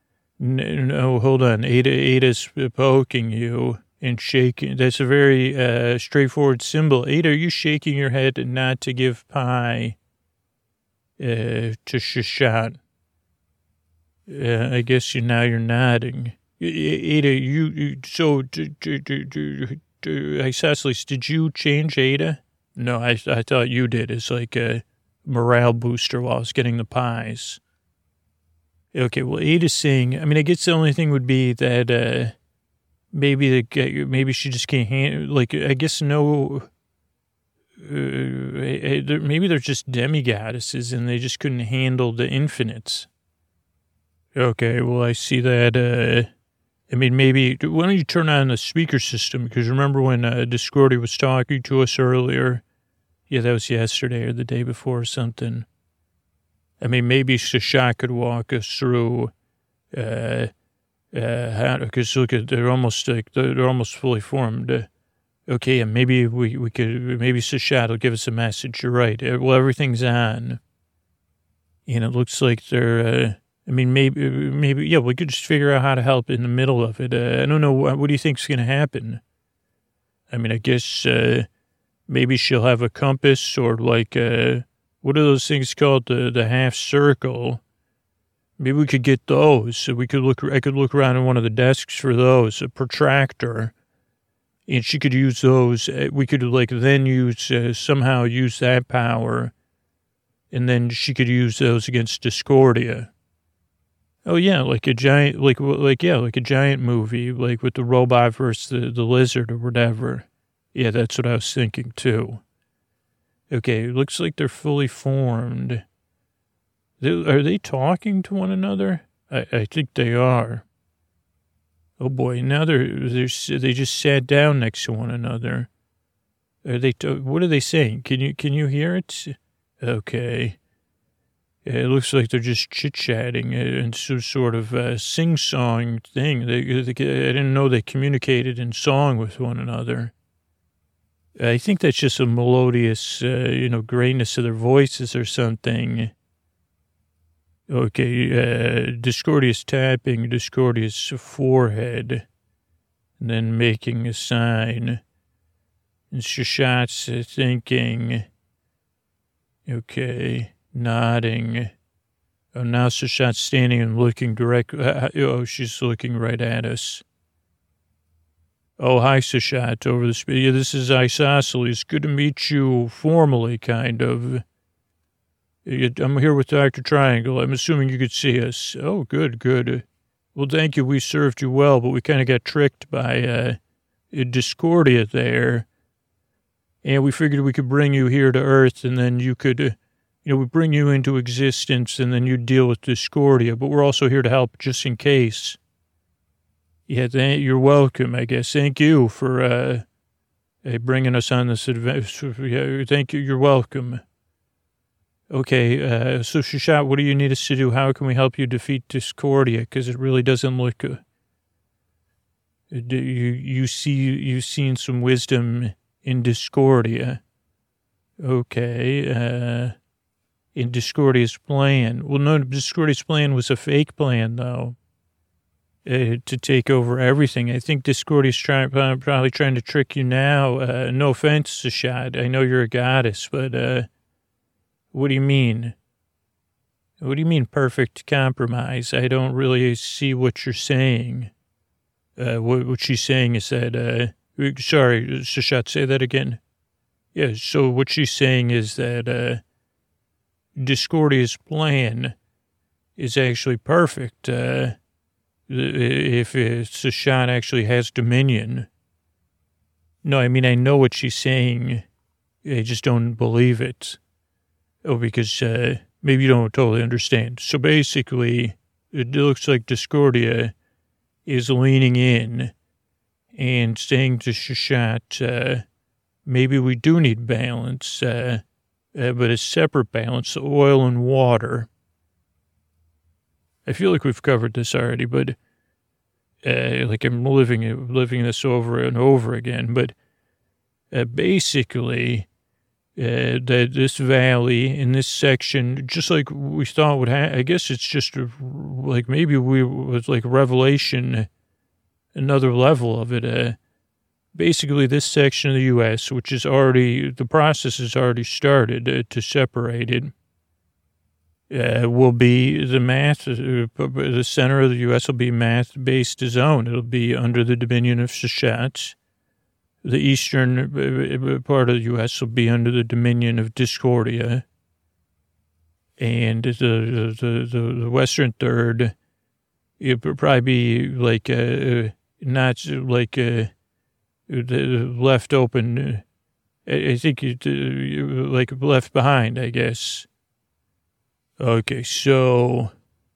No, hold on. Ada, Ada's poking you and shaking. That's a very uh, straightforward symbol. Ada, are you shaking your head not to give pie uh, to Seshat? Uh, I guess you now you're nodding. Ada, you, you so, do, do, do, do, do, Isosceles, did you change Ada? No, I, I thought you did. It's like a morale booster while I was getting the pies. Okay, well, Ada's saying, I mean, I guess the only thing would be that uh, maybe the maybe she just can't handle, like, I guess no, uh, maybe they're just demigoddesses and they just couldn't handle the infinites. Okay, well, I see that, uh, I mean, maybe, why don't you turn on the speaker system? Because remember when uh, Discordia was talking to us earlier? Yeah, that was yesterday or the day before or something. I mean, maybe Seshat could walk us through, uh, uh, because look at, they're almost like, they're almost fully formed. Uh, okay, and maybe we, we could, maybe Seshat will give us a message. You're right. Well, everything's on. And it looks like they're, uh, I mean, maybe, maybe, yeah, we could just figure out how to help in the middle of it. Uh, I don't know. What, what do you think's going to happen? I mean, I guess, uh, maybe she'll have a compass or like, uh, what are those things called? The the half circle. Maybe we could get those. So we could look, I could look around in one of the desks for those, a protractor. And she could use those. We could like then use, uh, somehow use that power. And then she could use those against Discordia. Oh yeah, like a giant, like, like, yeah, like a giant movie, like with the robot versus the, the lizard or whatever. Yeah, that's what I was thinking too. Okay, it looks like they're fully formed. They, are they talking to one another? I, I think they are. Oh boy, now they're, they're, they just sat down next to one another. Are they, t- what are they saying? Can you, can you hear it? Okay. It looks like they're just chit-chatting and some sort of uh, sing-song thing. They, they, I didn't know they communicated in song with one another. I think that's just a melodious, uh, you know, greatness of their voices or something. Okay, uh, discordious tapping, discordious forehead, and then making a sign. And Shashat's uh, thinking, okay, nodding. Oh, now Shashat's standing and looking directly. Uh, oh, she's looking right at us. Oh, hi, Sashat, over the speed. Yeah, this is Isosceles. Good to meet you formally, kind of. I'm here with Doctor Triangle. I'm assuming you could see us. Oh, good, good. Well, thank you. We served you well, but we kind of got tricked by uh, Discordia there. And we figured we could bring you here to Earth, and then you could, uh, you know, we bring you into existence, and then you deal with Discordia. But we're also here to help just in case. Yeah, th- you're welcome, I guess. Thank you for uh, bringing us on this adventure. Yeah, thank you. You're welcome. Okay, uh, so Shashat, what do you need us to do? How can we help you defeat Discordia? Because it really doesn't look. Uh, you you see you've seen some wisdom in Discordia. Okay, uh, in Discordia's plan. Well, no, Discordia's plan was a fake plan, though. Uh, to take over everything. I think Discordia's trying, probably trying to trick you now. Uh, no offense, Shashat. I know you're a goddess, but. Uh, What do you mean? What do you mean perfect compromise? I don't really see what you're saying. Uh, what, what she's saying is that, uh, sorry, Shashat, say that again. Yeah, so what she's saying is that uh, Discordia's plan is actually perfect. Uh, if uh, Shashat actually has dominion. No, I mean, I know what she's saying. I just don't believe it. Oh, because uh, maybe you don't totally understand. So basically, it looks like Discordia is leaning in and saying to Shashat, uh, maybe we do need balance, uh, uh, but a separate balance, oil and water. I feel like we've covered this already, but uh, like I'm living it, living this over and over again. But uh, basically... Uh, that this valley in this section, just like we thought would happen, I guess it's just a, like maybe we was like Revelation, another level of it. Uh, basically, this section of the U S, which is already, the process has already started uh, to separate it, uh, will be the math, uh, the center of the U S will be math-based zone. It'll be under the dominion of Shashat. The eastern part of the U S will be under the dominion of Discordia. And the the, the, the western third, it would probably be like, uh, not like uh, left open. I think it, uh, like left behind, I guess. Okay, so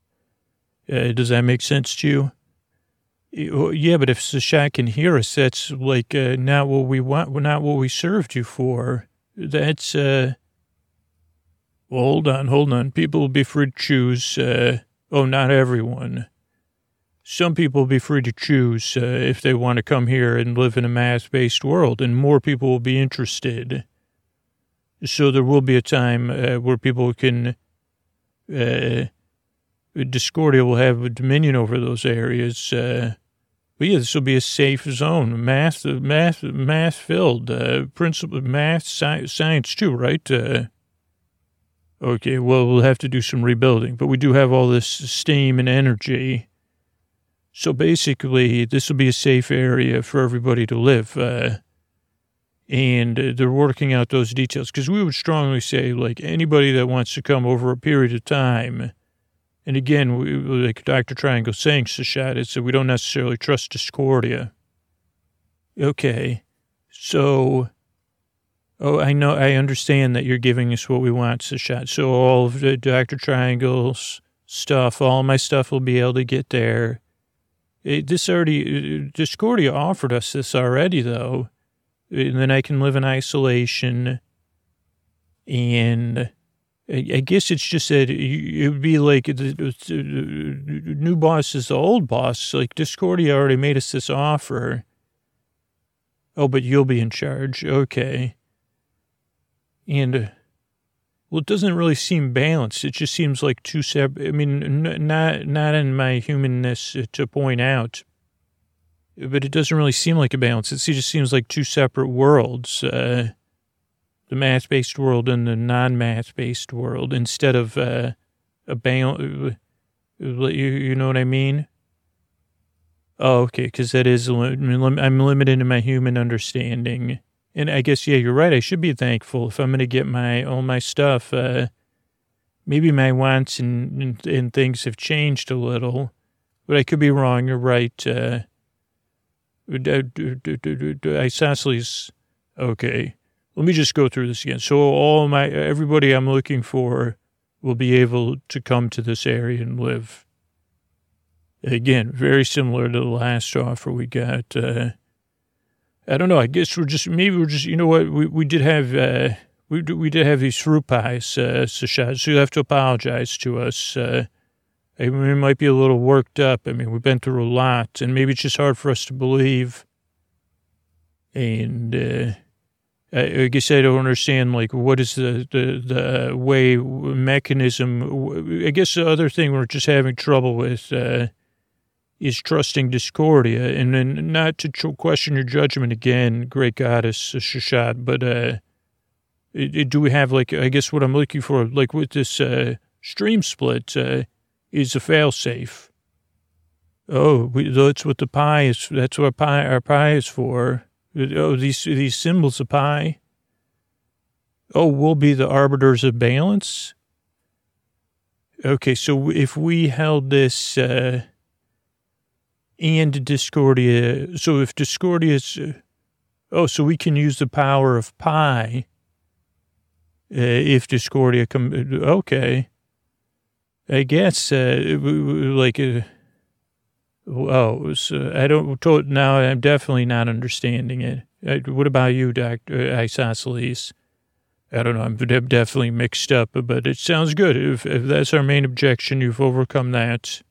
uh, does that make sense to you? Yeah, but if Shashat can hear us, that's like uh, not what we want, not what we served you for. That's, uh, well, hold on, hold on. People will be free to choose. Uh, oh, not everyone. Some people will be free to choose uh, if they want to come here and live in a math-based world, and more people will be interested. So there will be a time uh, where people can, uh, Discordia will have a dominion over those areas. Uh, but yeah, this will be a safe zone, math, math, math filled, uh, principal math, sci- science too, right? Uh, okay, well, we'll have to do some rebuilding, but we do have all this steam and energy. So basically, this will be a safe area for everybody to live. Uh, and they're working out those details because we would strongly say, like, anybody that wants to come over a period of time. And again, we, like Doctor Triangle saying, Shashat, is that we don't necessarily trust Discordia. Okay, so, oh, I know, I understand that you're giving us what we want, Shashat. So all of the Doctor Triangle's stuff, all my stuff will be able to get there. It, this already, Discordia offered us this already, though. and then I can live in isolation. And I, I guess it's just that it would be like the, the new boss is the old boss. Like Discordia already made us this offer. Oh, but you'll be in charge. Okay. And, uh, well, it doesn't really seem balanced. It just seems like two separate, I mean, n- not, not in my humanness to point out, but it doesn't really seem like a balance. It just seems like two separate worlds, uh, the math-based world and the non-math-based world, instead of uh, a balance. You, you know what I mean? Oh, okay, because that is, I'm limited in my human understanding. And I guess, yeah, you're right. I should be thankful if I'm going to get my all my stuff. Uh, maybe my wants and, and, and things have changed a little, but I could be wrong. You're right. Uh, Isosceles. Okay. Let me just go through this again. So all my, everybody I'm looking for will be able to come to this area and live. Again, very similar to the last offer we got. Uh, I don't know. I guess we're just, maybe we're just, you know what? We we did have, uh, we, we did have these fruit pies, uh, Sashad, so you have to apologize to us. Uh, I mean, we might be a little worked up. I mean, we've been through a lot, and maybe it's just hard for us to believe. And, uh, I guess I don't understand, like, what is the, the, the way mechanism? I guess the other thing we're just having trouble with uh, is trusting Discordia. And then not to tr- question your judgment again, great goddess, Shashad, but uh, it, it, do we have, like, I guess what I'm looking for, like with this uh, stream split, uh, is a failsafe. Oh, we, that's what the pie is, that's what pie, our pie is for. Oh, these these symbols of pi. Oh, we'll be the arbiters of balance. Okay, so if we held this uh, and Discordia, so if Discordia is, uh, oh, so we can use the power of pi uh, if Discordia come. Okay, I guess uh, like. Uh, Oh, so I don't, now I'm definitely not understanding it. What about you, Doctor Isosceles? I don't know, I'm definitely mixed up, but it sounds good. If, if that's our main objection, you've overcome that.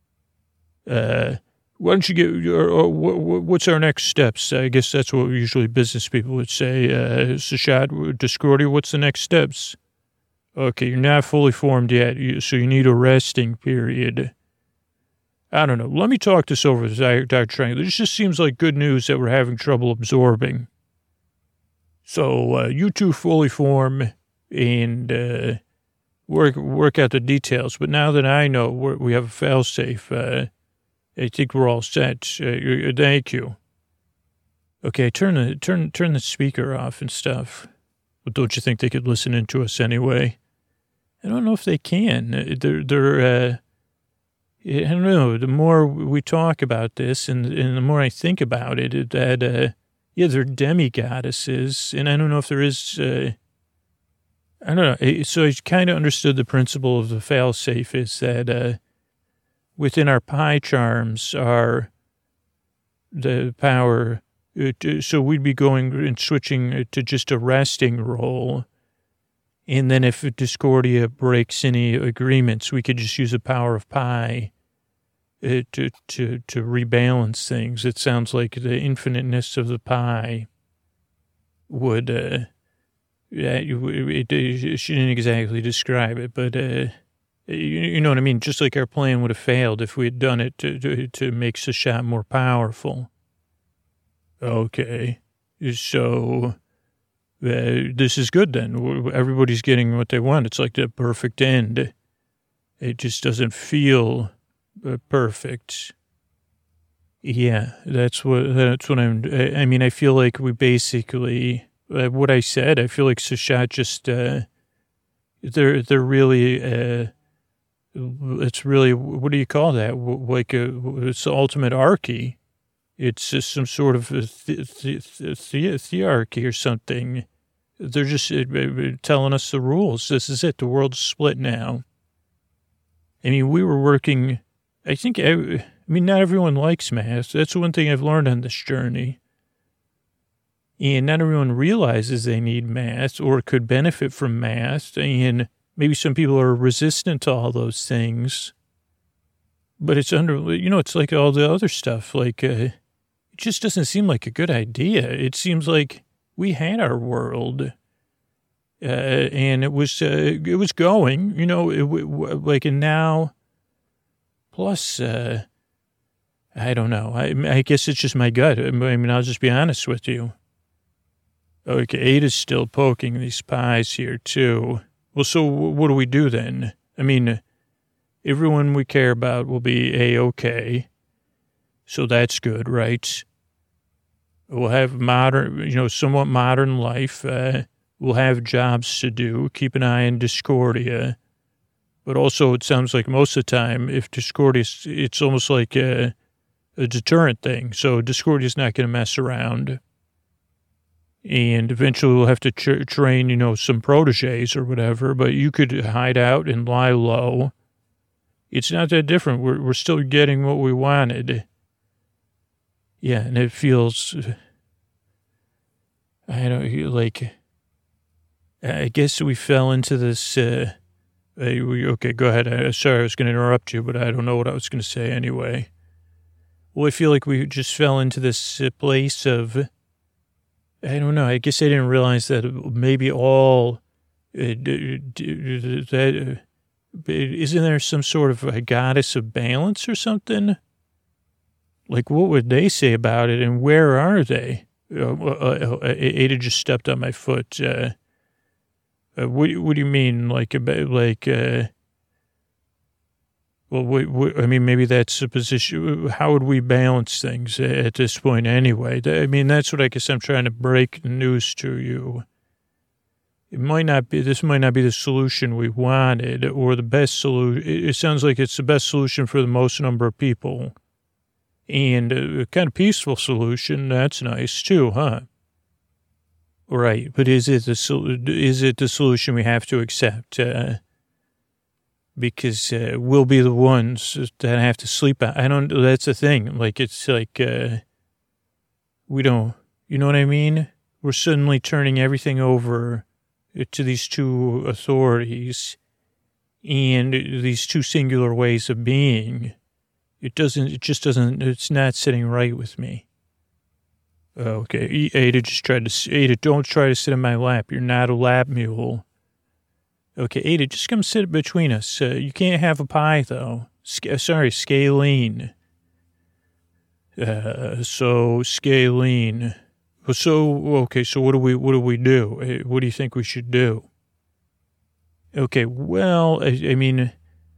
Uh, why don't you get, or, or, what's our next steps? I guess that's what usually business people would say. Uh, Sashad, Discordia, what's the next steps? Okay, you're not fully formed yet, so you need a resting period. I don't know. Let me talk this over with Doctor Triangle. This just seems like good news that we're having trouble absorbing. So uh, you two fully form and uh, work work out the details. But now that I know we're, we have a fail-safe, uh, I think we're all set. Uh, thank you. Okay, turn the turn turn the speaker off and stuff. But don't you think they could listen in to us anyway? I don't know if they can. They're they're. Uh, I don't know, the more we talk about this and, and the more I think about it, that, uh, yeah, they're demigoddesses, and I don't know if there is, uh, I don't know, so I kind of understood the principle of the fail-safe is that uh, within our pie charms are the power, uh, to, so we'd be going and switching to just a resting role. And then if Discordia breaks any agreements, we could just use the power of pi uh, to, to, to rebalance things. It sounds like the infiniteness of the pie would, uh, yeah, it, it, it shouldn't exactly describe it, but, uh, you, you know what I mean? Just like our plan would have failed if we had done it to, to, to make Sashad more powerful. Okay. So... Uh, this is good then. Everybody's getting what they want. It's like the perfect end. It just doesn't feel uh, perfect. Yeah, that's what, that's what I'm, I mean, I feel like we basically, uh, what I said, I feel like Sashad just, uh, they're, they're really, uh, it's really, what do you call that? Like a, it's the ultimate archy. It's just some sort of a the, the, the, thearchy or something. They're just telling us the rules. This is it. The world's split now. I mean, we were working, I think, I mean, not everyone likes math. That's one thing I've learned on this journey. And not everyone realizes they need masks or could benefit from masks. And maybe some people are resistant to all those things. But it's under, you know, it's like all the other stuff. Like, uh, it just doesn't seem like a good idea. It seems like we had our world. Uh, and it was, uh, it was going, you know, it, like, and now, plus, uh, I don't know. I, I guess it's just my gut. I mean, I'll just be honest with you. Okay, Ada's still poking these pies here, too. Well, so what do we do then? I mean, everyone we care about will be A-okay. So that's good, right? We'll have modern, you know, somewhat modern life. Uh, we'll have jobs to do. Keep an eye on Discordia. But also, it sounds like most of the time, if Discordia, it's almost like a, a deterrent thing. So Discordia's not going to mess around. And eventually we'll have to tra- train, you know, some proteges or whatever, but you could hide out and lie low. It's not that different. We're we're still getting what we wanted. Yeah, and it feels, I don't, like, I guess we fell into this, uh, uh, we, okay, go ahead. I, sorry, I was going to interrupt you, but I don't know what I was going to say anyway. Well, I feel like we just fell into this uh, place of, I don't know. I guess I didn't realize that maybe all uh, that uh, isn't there some sort of a goddess of balance or something? Like, what would they say about it, and where are they? Uh, uh, uh, Ada just stepped on my foot. Uh, uh, what What do you mean? Like, like? Uh, well, what, what, I mean, maybe that's a position. How would we balance things at this point anyway? I mean, that's what I guess I'm trying to break the news to you. It might not be, this might not be the solution we wanted or the best solution. It sounds like it's the best solution for the most number of people. And a kind of peaceful solution, that's nice too, huh? Right, but is it the, is it the solution we have to accept? Uh, Because uh, we'll be the ones that have to sleep out. I don't, that's the thing. Like, it's like, uh, we don't, you know what I mean? We're suddenly turning everything over to these two authorities and these two singular ways of being. It doesn't, it just doesn't, it's not sitting right with me. Okay, Ada just tried to, Ada, don't try to sit in my lap. You're not a lap mule. Okay, Ada, just come sit between us. Uh, you can't have a pie, though. Sc- sorry, Scalene. Uh, so, Scalene. So, okay, so what do we, what do we do? What do you think we should do? Okay, well, I, I mean,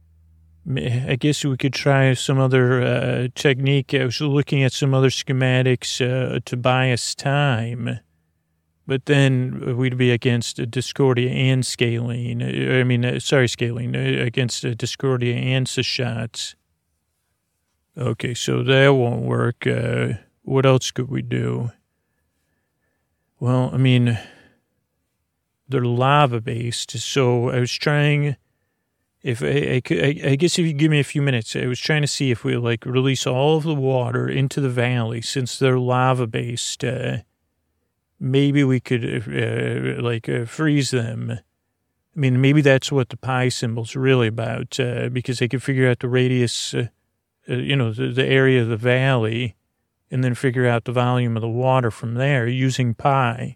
I guess we could try some other uh, technique. I was looking at some other schematics uh, to buy us time. But then we'd be against Discordia and Scalene. I mean, sorry, Scalene, against Discordia and Sashat. Okay, so that won't work. Uh, what else could we do? Well, I mean, they're lava-based, so I was trying, if I, I, could, I, I guess if you give me a few minutes, I was trying to see if we, like, release all of the water into the valley, since they're lava-based, uh, maybe we could, uh, like, uh, freeze them. I mean, maybe that's what the pi symbol's really about, uh, because they could figure out the radius, uh, uh, you know, the, the area of the valley, and then figure out the volume of the water from there using pi.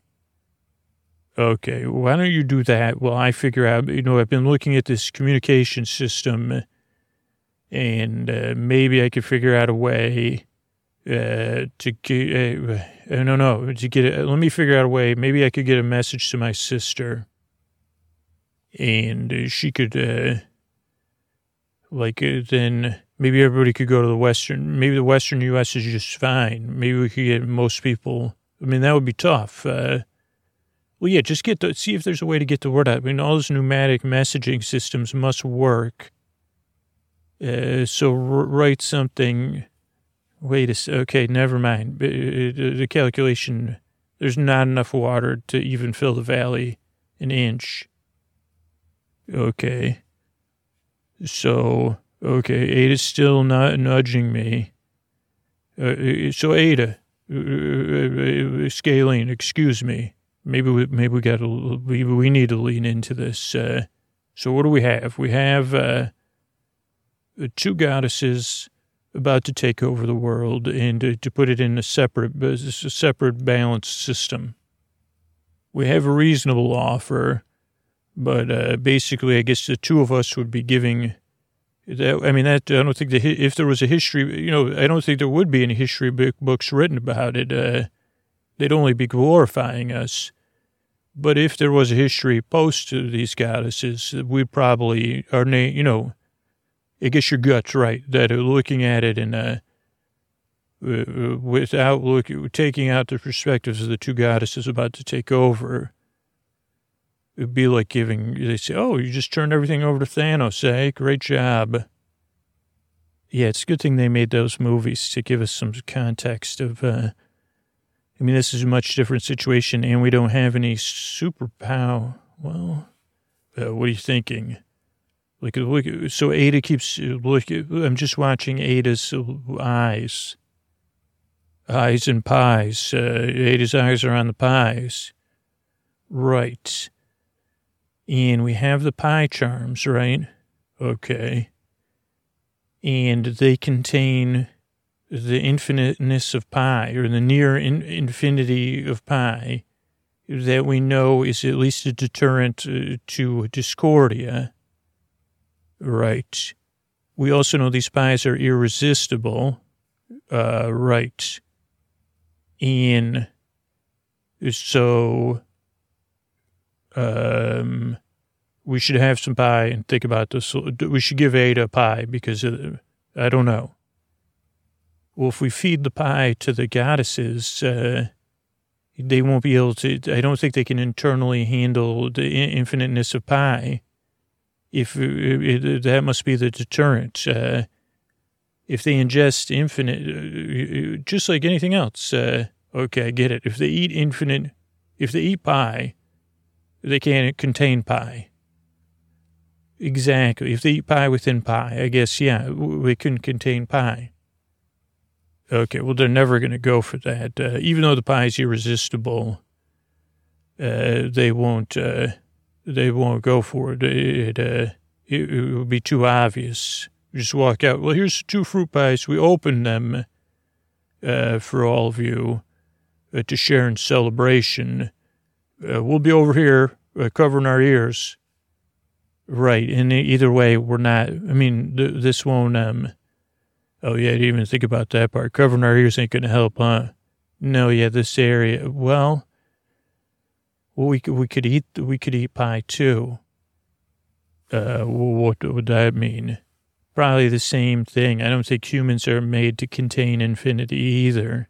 Okay, why don't you do that while I figure out, you know, I've been looking at this communication system, and uh, maybe I could figure out a way uh, to get, uh, I don't know, to get it. Let me figure out a way. Maybe I could get a message to my sister, and uh, she could, uh, like, uh, then maybe everybody could go to the Western, maybe the Western U S is just fine. Maybe we could get most people, I mean, that would be tough. Uh, well, yeah, just get the, see if there's a way to get the word out. I mean, all those pneumatic messaging systems must work. Uh, so r- write something. Wait a second. Okay, never mind. The calculation, there's not enough water to even fill the valley an inch. Okay. So, okay, Ada's still not nudging me. Uh, so, Ada, uh, uh, Scalene, excuse me. Maybe we, maybe we got to, maybe we need to lean into this. Uh, so what do we have? We have uh, two goddesses about to take over the world and to, to put it in a separate, a separate balanced system. We have a reasonable offer, but uh, basically, I guess the two of us would be giving. That, I mean, that I don't think that if there was a history, you know, I don't think there would be any history books written about it. Uh, they'd only be glorifying us. But if there was a history post to these goddesses, we'd probably, our name, you know, I guess your gut's right, that looking at it and uh, without look, taking out the perspectives of the two goddesses about to take over, it'd be like giving, they say, oh, you just turned everything over to Thanos, eh? Great job. Yeah, it's a good thing they made those movies to give us some context of, uh, I mean, this is a much different situation, and we don't have any superpower. Well, uh, what are you thinking? Like, look, so Ada keeps, look, I'm just watching Ada's eyes. Eyes and pies. Uh, Ada's eyes are on the pies. Right. And we have the pie charms, right? Okay. And they contain the infiniteness of pi, or the near in- infinity of pi, that we know is at least a deterrent uh, to discordia. Right. We also know these pies are irresistible. Uh, right. And so, um, we should have some pie and think about this. We should give Ada a pie because uh, I don't know. Well, if we feed the pie to the goddesses, uh, they won't be able to, I don't think they can internally handle the infiniteness of pie. If it, it, that must be the deterrent. Uh, if they ingest infinite, uh, just like anything else, uh, okay, I get it. If they eat infinite, if they eat pie, they can't contain pie. Exactly. If they eat pie within pie, I guess, yeah, they couldn't contain pie. Okay, well, they're never going to go for that. Uh, even though the pie is irresistible, uh, they won't. Uh, They won't go for it. It, uh, it, it would be too obvious. You just walk out. Well, here's two fruit pies. We open them uh, for all of you uh, to share in celebration. Uh, we'll be over here uh, covering our ears. Right. And either way, we're not. I mean, th- this won't. Um, oh, yeah, I didn't even think about that part. Covering our ears ain't going to help, huh? No, yeah, this area. Well. Well, we could, we could eat, we could eat pie too. Uh, what would that mean? Probably the same thing. I don't think humans are made to contain infinity either.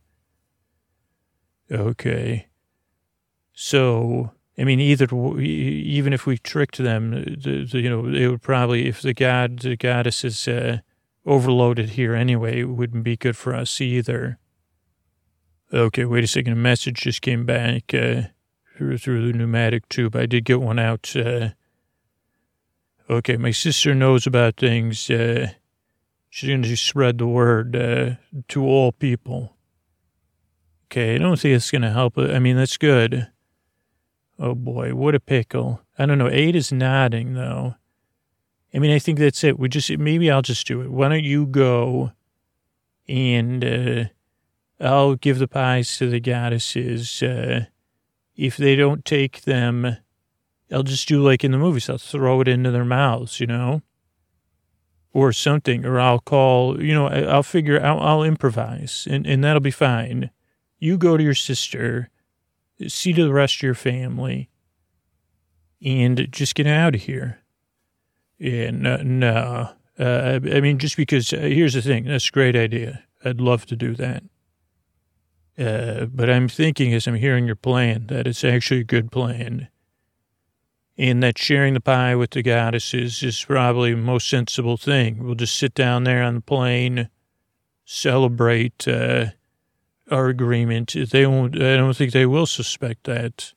Okay. So, I mean, either, even if we tricked them, the, the, you know, they would probably, if the god, the goddess is, uh, overloaded here anyway, it wouldn't be good for us either. Okay, wait a second. A message just came back, uh, Through, through the pneumatic tube. I did get one out. Uh, okay, my sister knows about things. Uh, she's going to spread the word uh, to all people. Okay, I don't think it's going to help. I mean, that's good. Oh, boy, what a pickle. I don't know. Ada's nodding, though. I mean, I think that's it. We just, maybe I'll just do it. Why don't you go and uh, I'll give the pies to the goddesses. Uh, If they don't take them, I'll just do like in the movies. I'll throw it into their mouths, you know, or something. Or I'll call, you know, I'll figure out, I'll improvise, and, and that'll be fine. You go to your sister, see to the rest of your family, and just get out of here. Yeah, no, no. Uh, I mean, just because, uh, here's the thing. That's a great idea. I'd love to do that. Uh, but I'm thinking as I'm hearing your plan that it's actually a good plan, and that sharing the pie with the goddesses is probably the most sensible thing. We'll just sit down there on the plane, celebrate uh, our agreement. They won't. I don't think they will suspect that.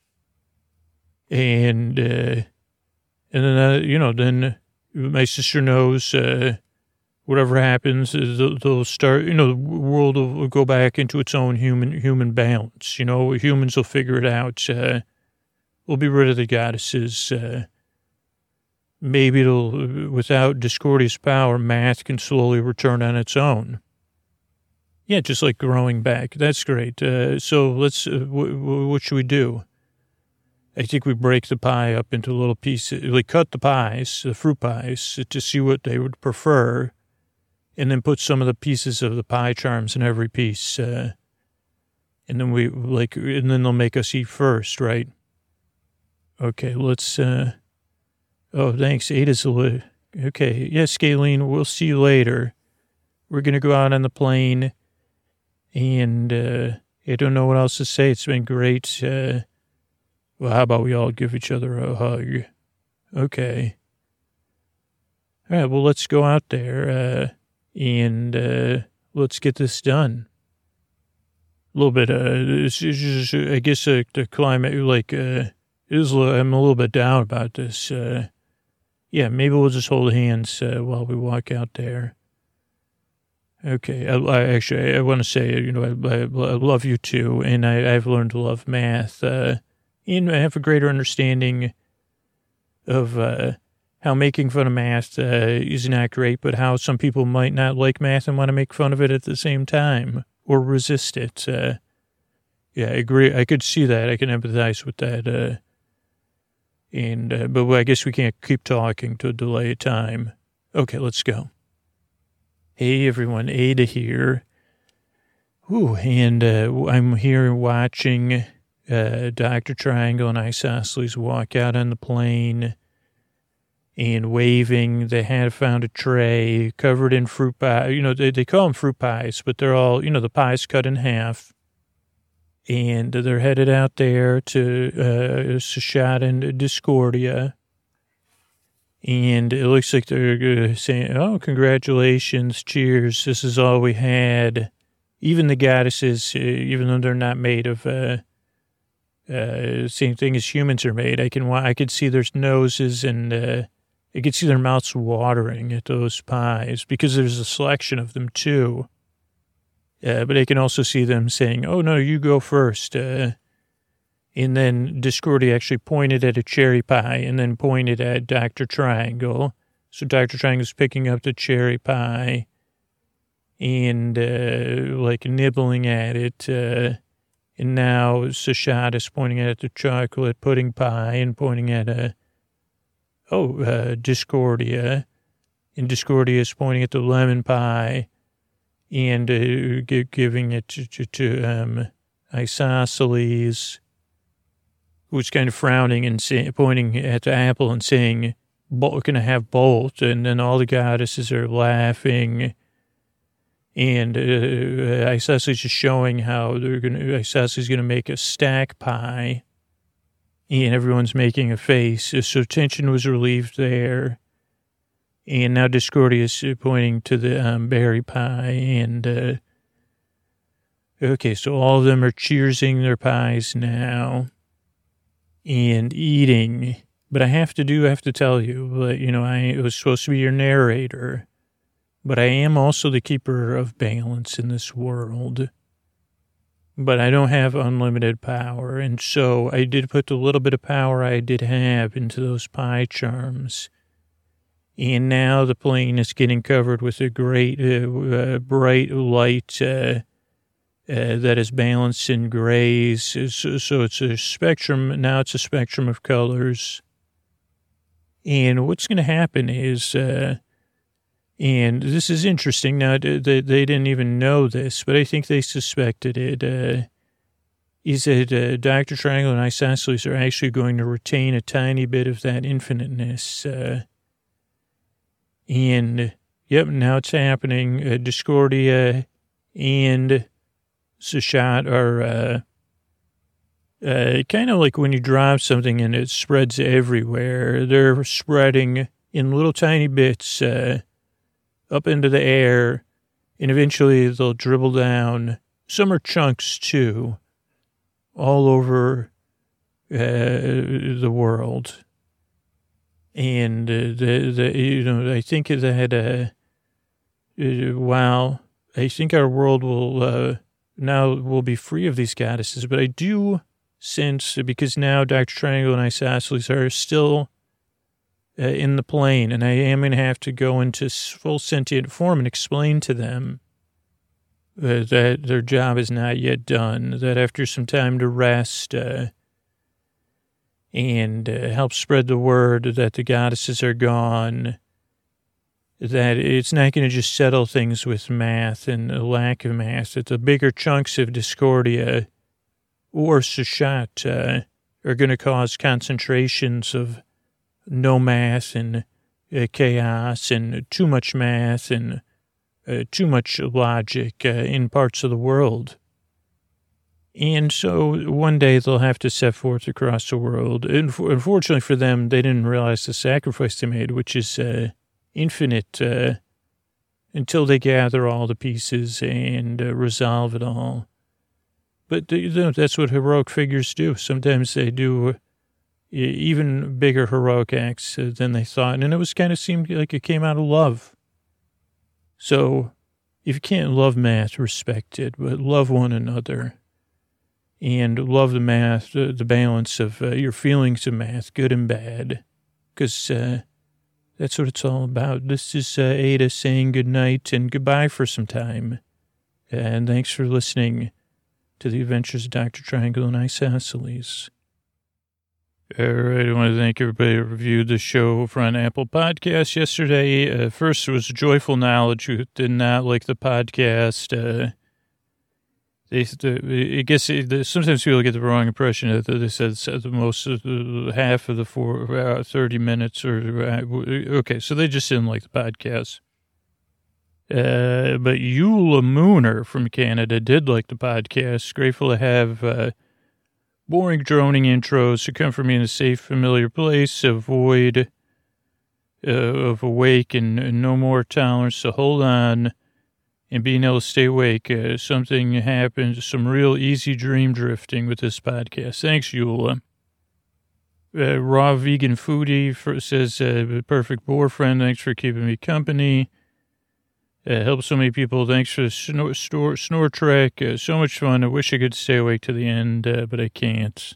And uh, and then uh, you know, then my sister knows uh, whatever happens, they'll, they'll start, you know, the world will go back into its own human human balance. You know, humans will figure it out. Uh, we'll be rid of the goddesses. Uh, maybe it'll, without Discordia's power, math can slowly return on its own. Yeah, just like growing back. That's great. Uh, so let's, uh, w- w- what should we do? I think we break the pie up into little pieces. We cut the pies, the fruit pies, to see what they would prefer, and then put some of the pieces of the pie charms in every piece. Uh, and then we, like, and then they'll make us eat first, right? Okay, let's, uh, oh, thanks. Ada's a little, okay. Yes, Scalene, we'll see you later. We're going to go out on the plane. And uh, I don't know what else to say. It's been great. Uh, well, how about we all give each other a hug? Okay. All right, well, let's go out there uh, and uh, let's get this done. A little bit, uh, it's just, I guess uh, the climate, like, uh, is, I'm a little bit down about this. Uh, yeah, maybe we'll just hold hands uh, while we walk out there. Okay, I, I actually, I want to say, you know, I, I, I love you too, and I, I've learned to love math, uh, and I have a greater understanding of uh, how making fun of math uh, is not great, but how some people might not like math and want to make fun of it at the same time, or resist it. Uh, yeah, I agree. I could see that. I can empathize with that. Uh, and, uh, but I guess we can't keep talking to delay time. Okay, let's go. Hey everyone, Ada here. Ooh, and uh, I'm here watching uh, Doctor Triangle and Isosceles walk out on the plane and waving. They had found a tray covered in fruit pie. You know, they, they call them fruit pies, but they're all, you know, the pie's cut in half. And they're headed out there to uh, Sashat and Discordia. And it looks like they're saying, oh, congratulations, cheers, this is all we had. Even the goddesses, uh, even though they're not made of uh, uh, same thing as humans are made, I can I could see their noses and uh, I could see their mouths watering at those pies because there's a selection of them too. Uh, but I can also see them saying, oh, no, you go first. Uh And then Discordia actually pointed at a cherry pie and then pointed at Doctor Triangle. So Doctor Triangle's picking up the cherry pie and, uh, like, nibbling at it. Uh, and now Sashat is pointing at the chocolate pudding pie and pointing at, a, oh, uh, Discordia. And Discordia is pointing at the lemon pie and uh, g- giving it to, to, to um, Isosceles, who's kind of frowning and say, pointing at the apple and saying, we're going to have both. And then all the goddesses are laughing. And uh, Isosceles is showing how they're going to, Isosceles is going to make a stack pie. And everyone's making a face. So tension was relieved there. And now Discordia is pointing to the um, berry pie. And, uh, okay, so all of them are cheersing their pies now. And eating, but I have to do, I have to tell you, you know, I was supposed to be your narrator, but I am also the keeper of balance in this world, but I don't have unlimited power, and so I did put the little bit of power I did have into those pie charms, and now the plane is getting covered with a great, uh, uh, bright light, uh, Uh, that is balanced in grays. So, so it's a spectrum. Now it's a spectrum of colors. And what's going to happen is, uh, and this is interesting. Now, they, they didn't even know this, but I think they suspected it. Uh, is that uh, Doctor Triangle and Isosceles are actually going to retain a tiny bit of that infiniteness. Uh, and, yep, now it's happening. Uh, Discordia and Sashat are uh, uh, kind of like when you drop something and it spreads everywhere. They're spreading in little tiny bits uh, up into the air, and eventually they'll dribble down. Some are chunks, too, all over uh, the world. And uh, the, the you know, I think that uh, uh, while I think our world will uh, now will be free of these goddesses, but I do sense, because now Doctor Triangle and Isosceles are still uh, in the plane, and I am going to have to go into full sentient form and explain to them uh, that their job is not yet done, that after some time to rest uh, and uh, help spread the word that the goddesses are gone, that it's not going to just settle things with math and a lack of math, that the bigger chunks of Discordia or Seshat uh, are going to cause concentrations of no math and uh, chaos and too much math and uh, too much logic uh, in parts of the world. And so one day they'll have to set forth across the world. And unfortunately for them, they didn't realize the sacrifice they made, which is uh, infinite uh, until they gather all the pieces and uh, resolve it all. But that's what heroic figures do. Sometimes they do even bigger heroic acts than they thought. And it was kind of seemed like it came out of love. So if you can't love math, respect it, but love one another. And love the math, the, the balance of uh, your feelings of math, good and bad. Because uh, that's what it's all about. This is uh, Ada saying good night and goodbye for some time. And thanks for listening to the adventures of Doctor Triangle and Isosceles. All right, I want to thank everybody who reviewed the show over on Apple Podcasts yesterday. Uh, first, it was Joyful Knowledge, who did not like the podcast. Uh, they, the, I guess it, sometimes people get the wrong impression that they said the most, uh, half of the four, uh, thirty minutes. or uh, Okay, so they just didn't like the podcast. Uh, but Eula Mooner from Canada did like the podcast. Grateful to have uh, boring, droning intros to come from me in a safe, familiar place. Avoid uh, of awake and, and no more tolerance. So hold on and being able to stay awake. Uh, something happened, some real easy dream drifting with this podcast. Thanks, Eula. Uh, Raw Vegan Foodie for, says, uh, perfect boyfriend. Thanks for keeping me company. Uh, helps so many people. Thanks for the snore, snore, snore track. Uh, so much fun. I wish I could stay awake to the end, uh, but I can't.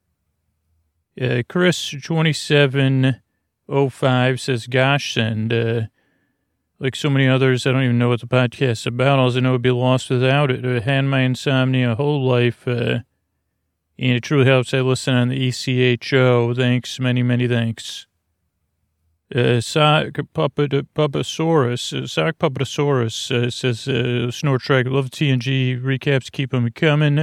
Uh, Chris twenty-seven oh five says, gosh, and uh, like so many others, I don't even know what the podcast is about. All I know would be lost without it. I had my insomnia whole life, uh, and it truly helps. I listen on the E C H O. Thanks, many, many thanks. Uh, Sock Puppetosaurus, uh, Sock Puppetosaurus uh, says, uh, Snort Track, love T N G, recaps, keep them coming.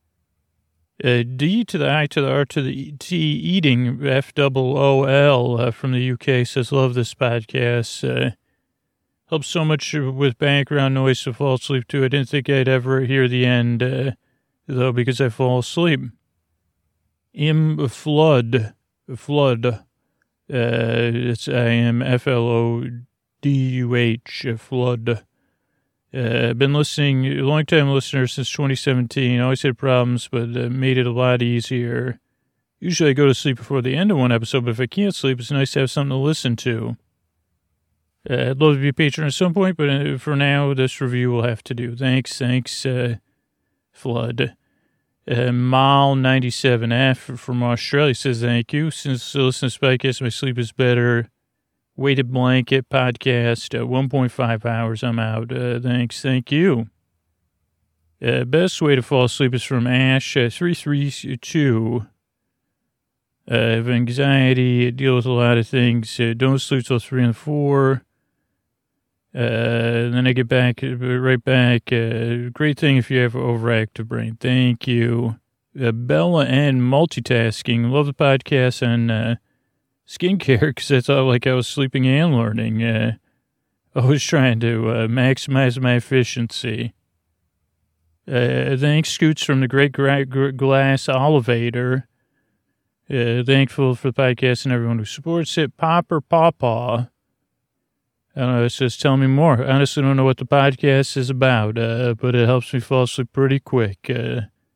Uh, D to the I to the R to the T, eating, F double O L uh, from the U K says, love this podcast. Uh, helps so much with background noise to fall asleep to. I didn't think I'd ever hear the end, uh, though, because I fall asleep. M. Flood, Flood. Uh, it's, I am F L O D U H, Flood. Uh, I've been listening, a long-time listener since twenty seventeen. Always had problems, but uh, made it a lot easier. Usually I go to sleep before the end of one episode, but if I can't sleep, it's nice to have something to listen to. Uh, I'd love to be a patron at some point, but for now, this review will have to do. Thanks, thanks, uh, Flood. Uh, Mal ninety-seven F from Australia says, thank you. Since I listen to this podcast, my sleep is better. Weighted blanket podcast, uh, one point five hours, I'm out. Uh, thanks, thank you. Uh, best way to fall asleep is from Ash, uh, three three two. Uh, I have anxiety, deal with a lot of things. Uh, don't sleep till three and four. Uh, then I get back, right back. Uh, great thing if you have an overactive brain. Thank you. Uh, Bella and multitasking. Love the podcast on uh, skincare because I thought like I was sleeping and learning. Uh, I was trying to uh, maximize my efficiency. Uh, thanks, Scoots from the Great Gra- Gra- Glass Elevator. Uh, thankful for the podcast and everyone who supports it. Popper Pawpaw. I don't know, it says, tell me more. I honestly don't know what the podcast is about, uh, but it helps me fall asleep pretty quick, uh,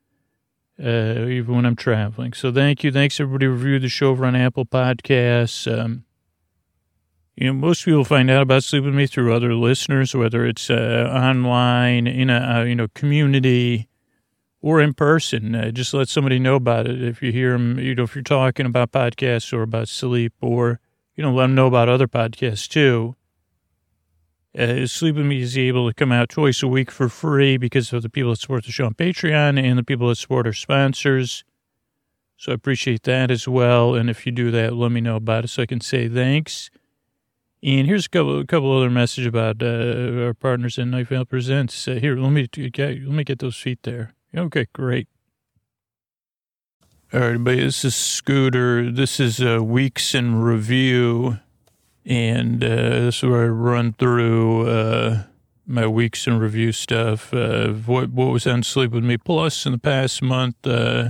uh, even when I'm traveling. So thank you. Thanks, everybody who reviewed the show over on Apple Podcasts. Um, You know, most people find out about Sleep With Me through other listeners, whether it's uh, online, in a uh, you know community, or in person. Uh, just let somebody know about it. If you hear them, you know, if you're talking about podcasts or about sleep, or, you know, let them know about other podcasts too. Uh, Sleep With Me is able to come out twice a week for free because of the people that support the show on Patreon and the people that support our sponsors. So I appreciate that as well. And if you do that, let me know about it so I can say thanks. And here's a couple, a couple other messages about uh, our partners in Night Vale Presents. Uh, here, let me get, let me get those feet there. Okay, great. All right, everybody, this is Scooter. This is uh, Weeks in Review. And uh, this is where I run through uh, my Weeks in Review stuff. Uh, what, what was on Sleep With Me Plus in the past month. Uh,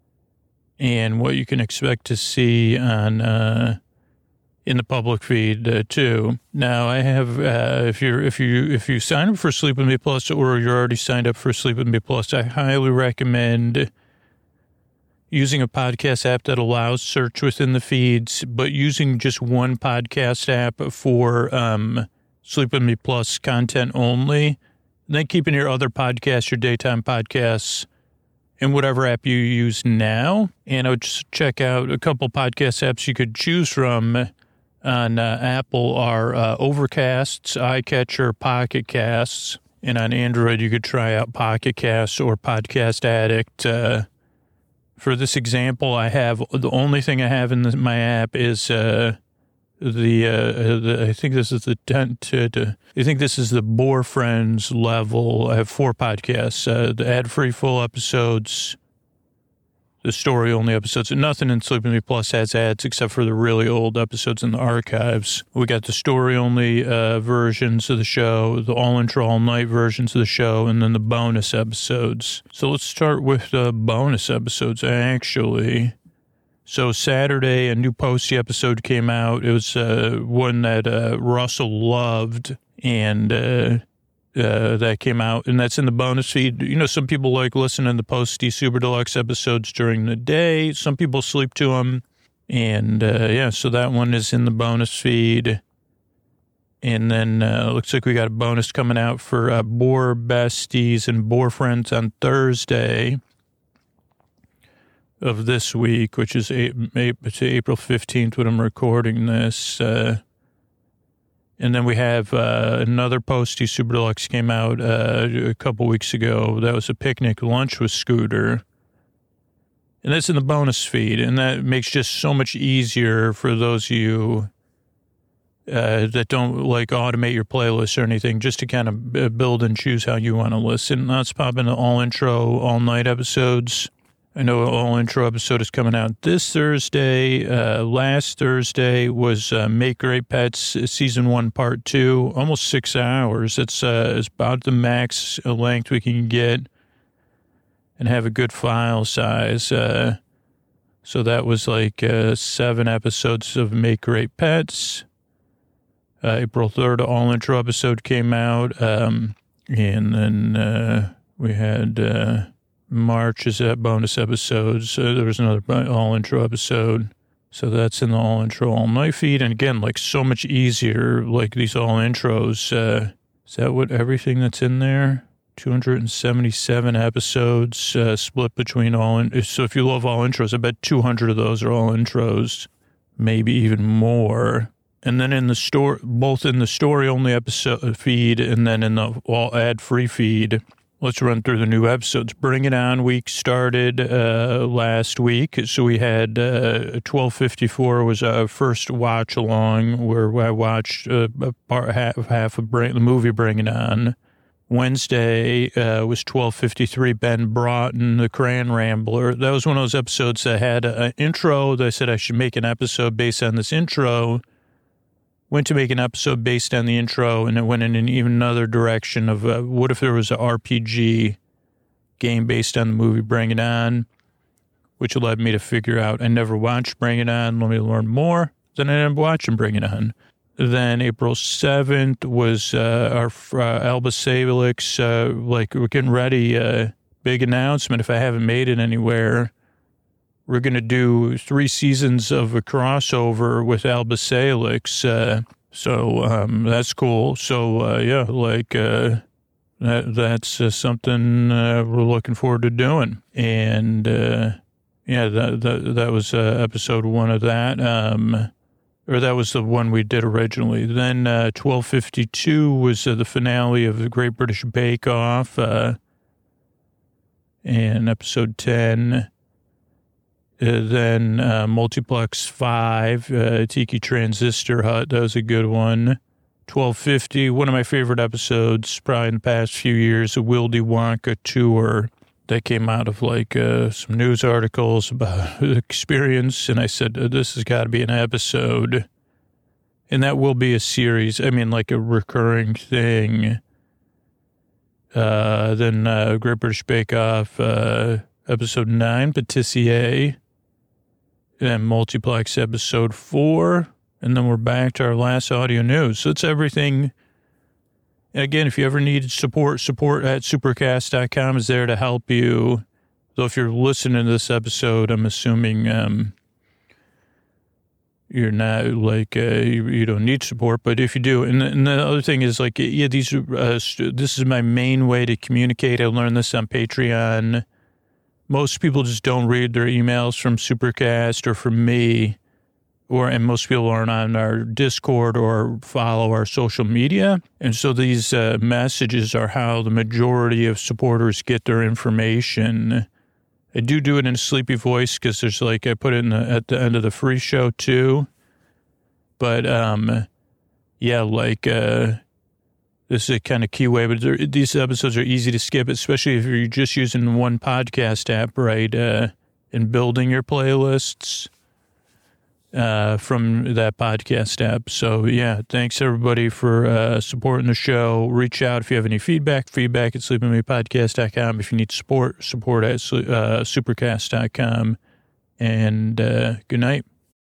and what you can expect to see on... Uh, in the public feed uh, too. Now I have, uh, if you're, if you, if you sign up for Sleep With Me Plus, or you're already signed up for Sleep With Me Plus, I highly recommend using a podcast app that allows search within the feeds, but using just one podcast app for, um, Sleep With Me Plus content only, then keeping your other podcasts, your daytime podcasts, in whatever app you use now. And I would just check out a couple podcast apps you could choose from. On uh, Apple are uh, Overcasts, iCatcher, Pocket Casts, and on Android you could try out Pocket Casts or Podcast Addict. Uh, for this example, I have the only thing I have in the, my app is uh, the, uh, the I think this is the tent. Uh, I think this is the Boar Friends level. I have four podcasts: uh, the ad-free full episodes, the story-only episodes, and nothing in Sleep With Me Plus has ads except for the really old episodes in the archives. We got the story-only uh, versions of the show, the all-intro, all-night versions of the show, and then the bonus episodes. So let's start with the bonus episodes, actually. So Saturday, a new Posty episode came out. It was uh, one that uh, Russell loved, and... Uh, Uh, that came out, and that's in the bonus feed. You know, some people like listening to the Posty Super Deluxe episodes during the day. Some people sleep to them. And, uh, yeah, so that one is in the bonus feed. And then uh, looks like we got a bonus coming out for uh, Boar Besties and Boar Friends on Thursday of this week, which is April fifteenth when I'm recording this. Uh And then we have uh, another Posty Super Deluxe came out uh, a couple weeks ago. That was a picnic lunch with Scooter. And that's in the bonus feed. And that makes just so much easier for those of you uh, that don't like automate your playlist or anything, just to kind of build and choose how you want to listen. Let's pop into all intro, all night episodes. I know all intro episode is coming out this Thursday. Uh, last Thursday was uh, Make Great Pets season one, part two, almost six hours. It's, uh, it's about the max length we can get and have a good file size. Uh, so that was like uh, seven episodes of Make Great Pets. Uh, April third, all intro episode came out. Um, and then uh, we had... Uh, March is that bonus episodes. Uh, there was another all intro episode. So that's in the all intro, all night feed. And again, like so much easier, like these all intros. Uh, is that what everything that's in there? two hundred seventy-seven episodes uh, split between all. In- so if you love all intros, I bet two hundred of those are all intros, maybe even more. And then in the store, both in the story only episode feed and then in the all ad free feed. Let's run through the new episodes. Bring It On week started uh, last week. So we had uh, twelve fifty-four was our first watch along where I watched uh, a part, half, half of bring, the movie Bring It On. Wednesday uh, was twelve fifty-three, Ben Broughton, the Crayon Rambler. That was one of those episodes that had an intro. They said I should make an episode based on this intro. Went to make an episode based on the intro, and it went in an even another direction of uh, what if there was an R P G game based on the movie Bring It On, which led me to figure out I never watched Bring It On. Let me learn more. Then I ended up watching Bring It On. Then April seventh was uh, our uh, Alba Salix, uh, like we're getting ready, uh, big announcement if I haven't made it anywhere. We're going to do three seasons of a crossover with Alba Salix. Uh, So um, that's cool. So, uh, yeah, like uh, that, that's uh, something uh, we're looking forward to doing. And, uh, yeah, that, that, that was uh, episode one of that. Um, or that was the one we did originally. Then uh, twelve fifty-two was uh, the finale of the Great British Bake Off. Uh, and episode ten. Uh, then uh, Multiplex five, uh, Tiki Transistor Hut. That was a good one. twelve fifty, one of my favorite episodes probably in the past few years, a Wildy Wonka tour that came out of like uh, some news articles about the experience. And I said, oh, this has got to be an episode. And that will be a series. I mean, like a recurring thing. Uh, then uh, Great British Bake Off, uh, episode nine, Patissier. And Multiplex episode four. And then we're back to our last audio news. So it's everything. And again, if you ever need support, support at supercast dot com is there to help you. So if you're listening to this episode, I'm assuming um, you're not like, uh, you, you don't need support. But if you do, and, and the other thing is like, yeah, these are, uh, this is my main way to communicate. I learned this on Patreon. Most people just don't read their emails from Supercast or from me. Or, and most people aren't on our Discord or follow our social media. And so these uh, messages are how the majority of supporters get their information. I do do it in a sleepy voice because there's like, I put it in the, at the end of the free show too. But, um, yeah, like, uh, this is a kind of key way, but these episodes are easy to skip, especially if you're just using one podcast app, right? Uh, and building your playlists. Uh, from that podcast app. So, yeah, thanks, everybody, for uh, supporting the show. Reach out if you have any feedback, feedback at sleep with me podcast dot com. If you need support, support at uh, supercast dot com. And uh, good night.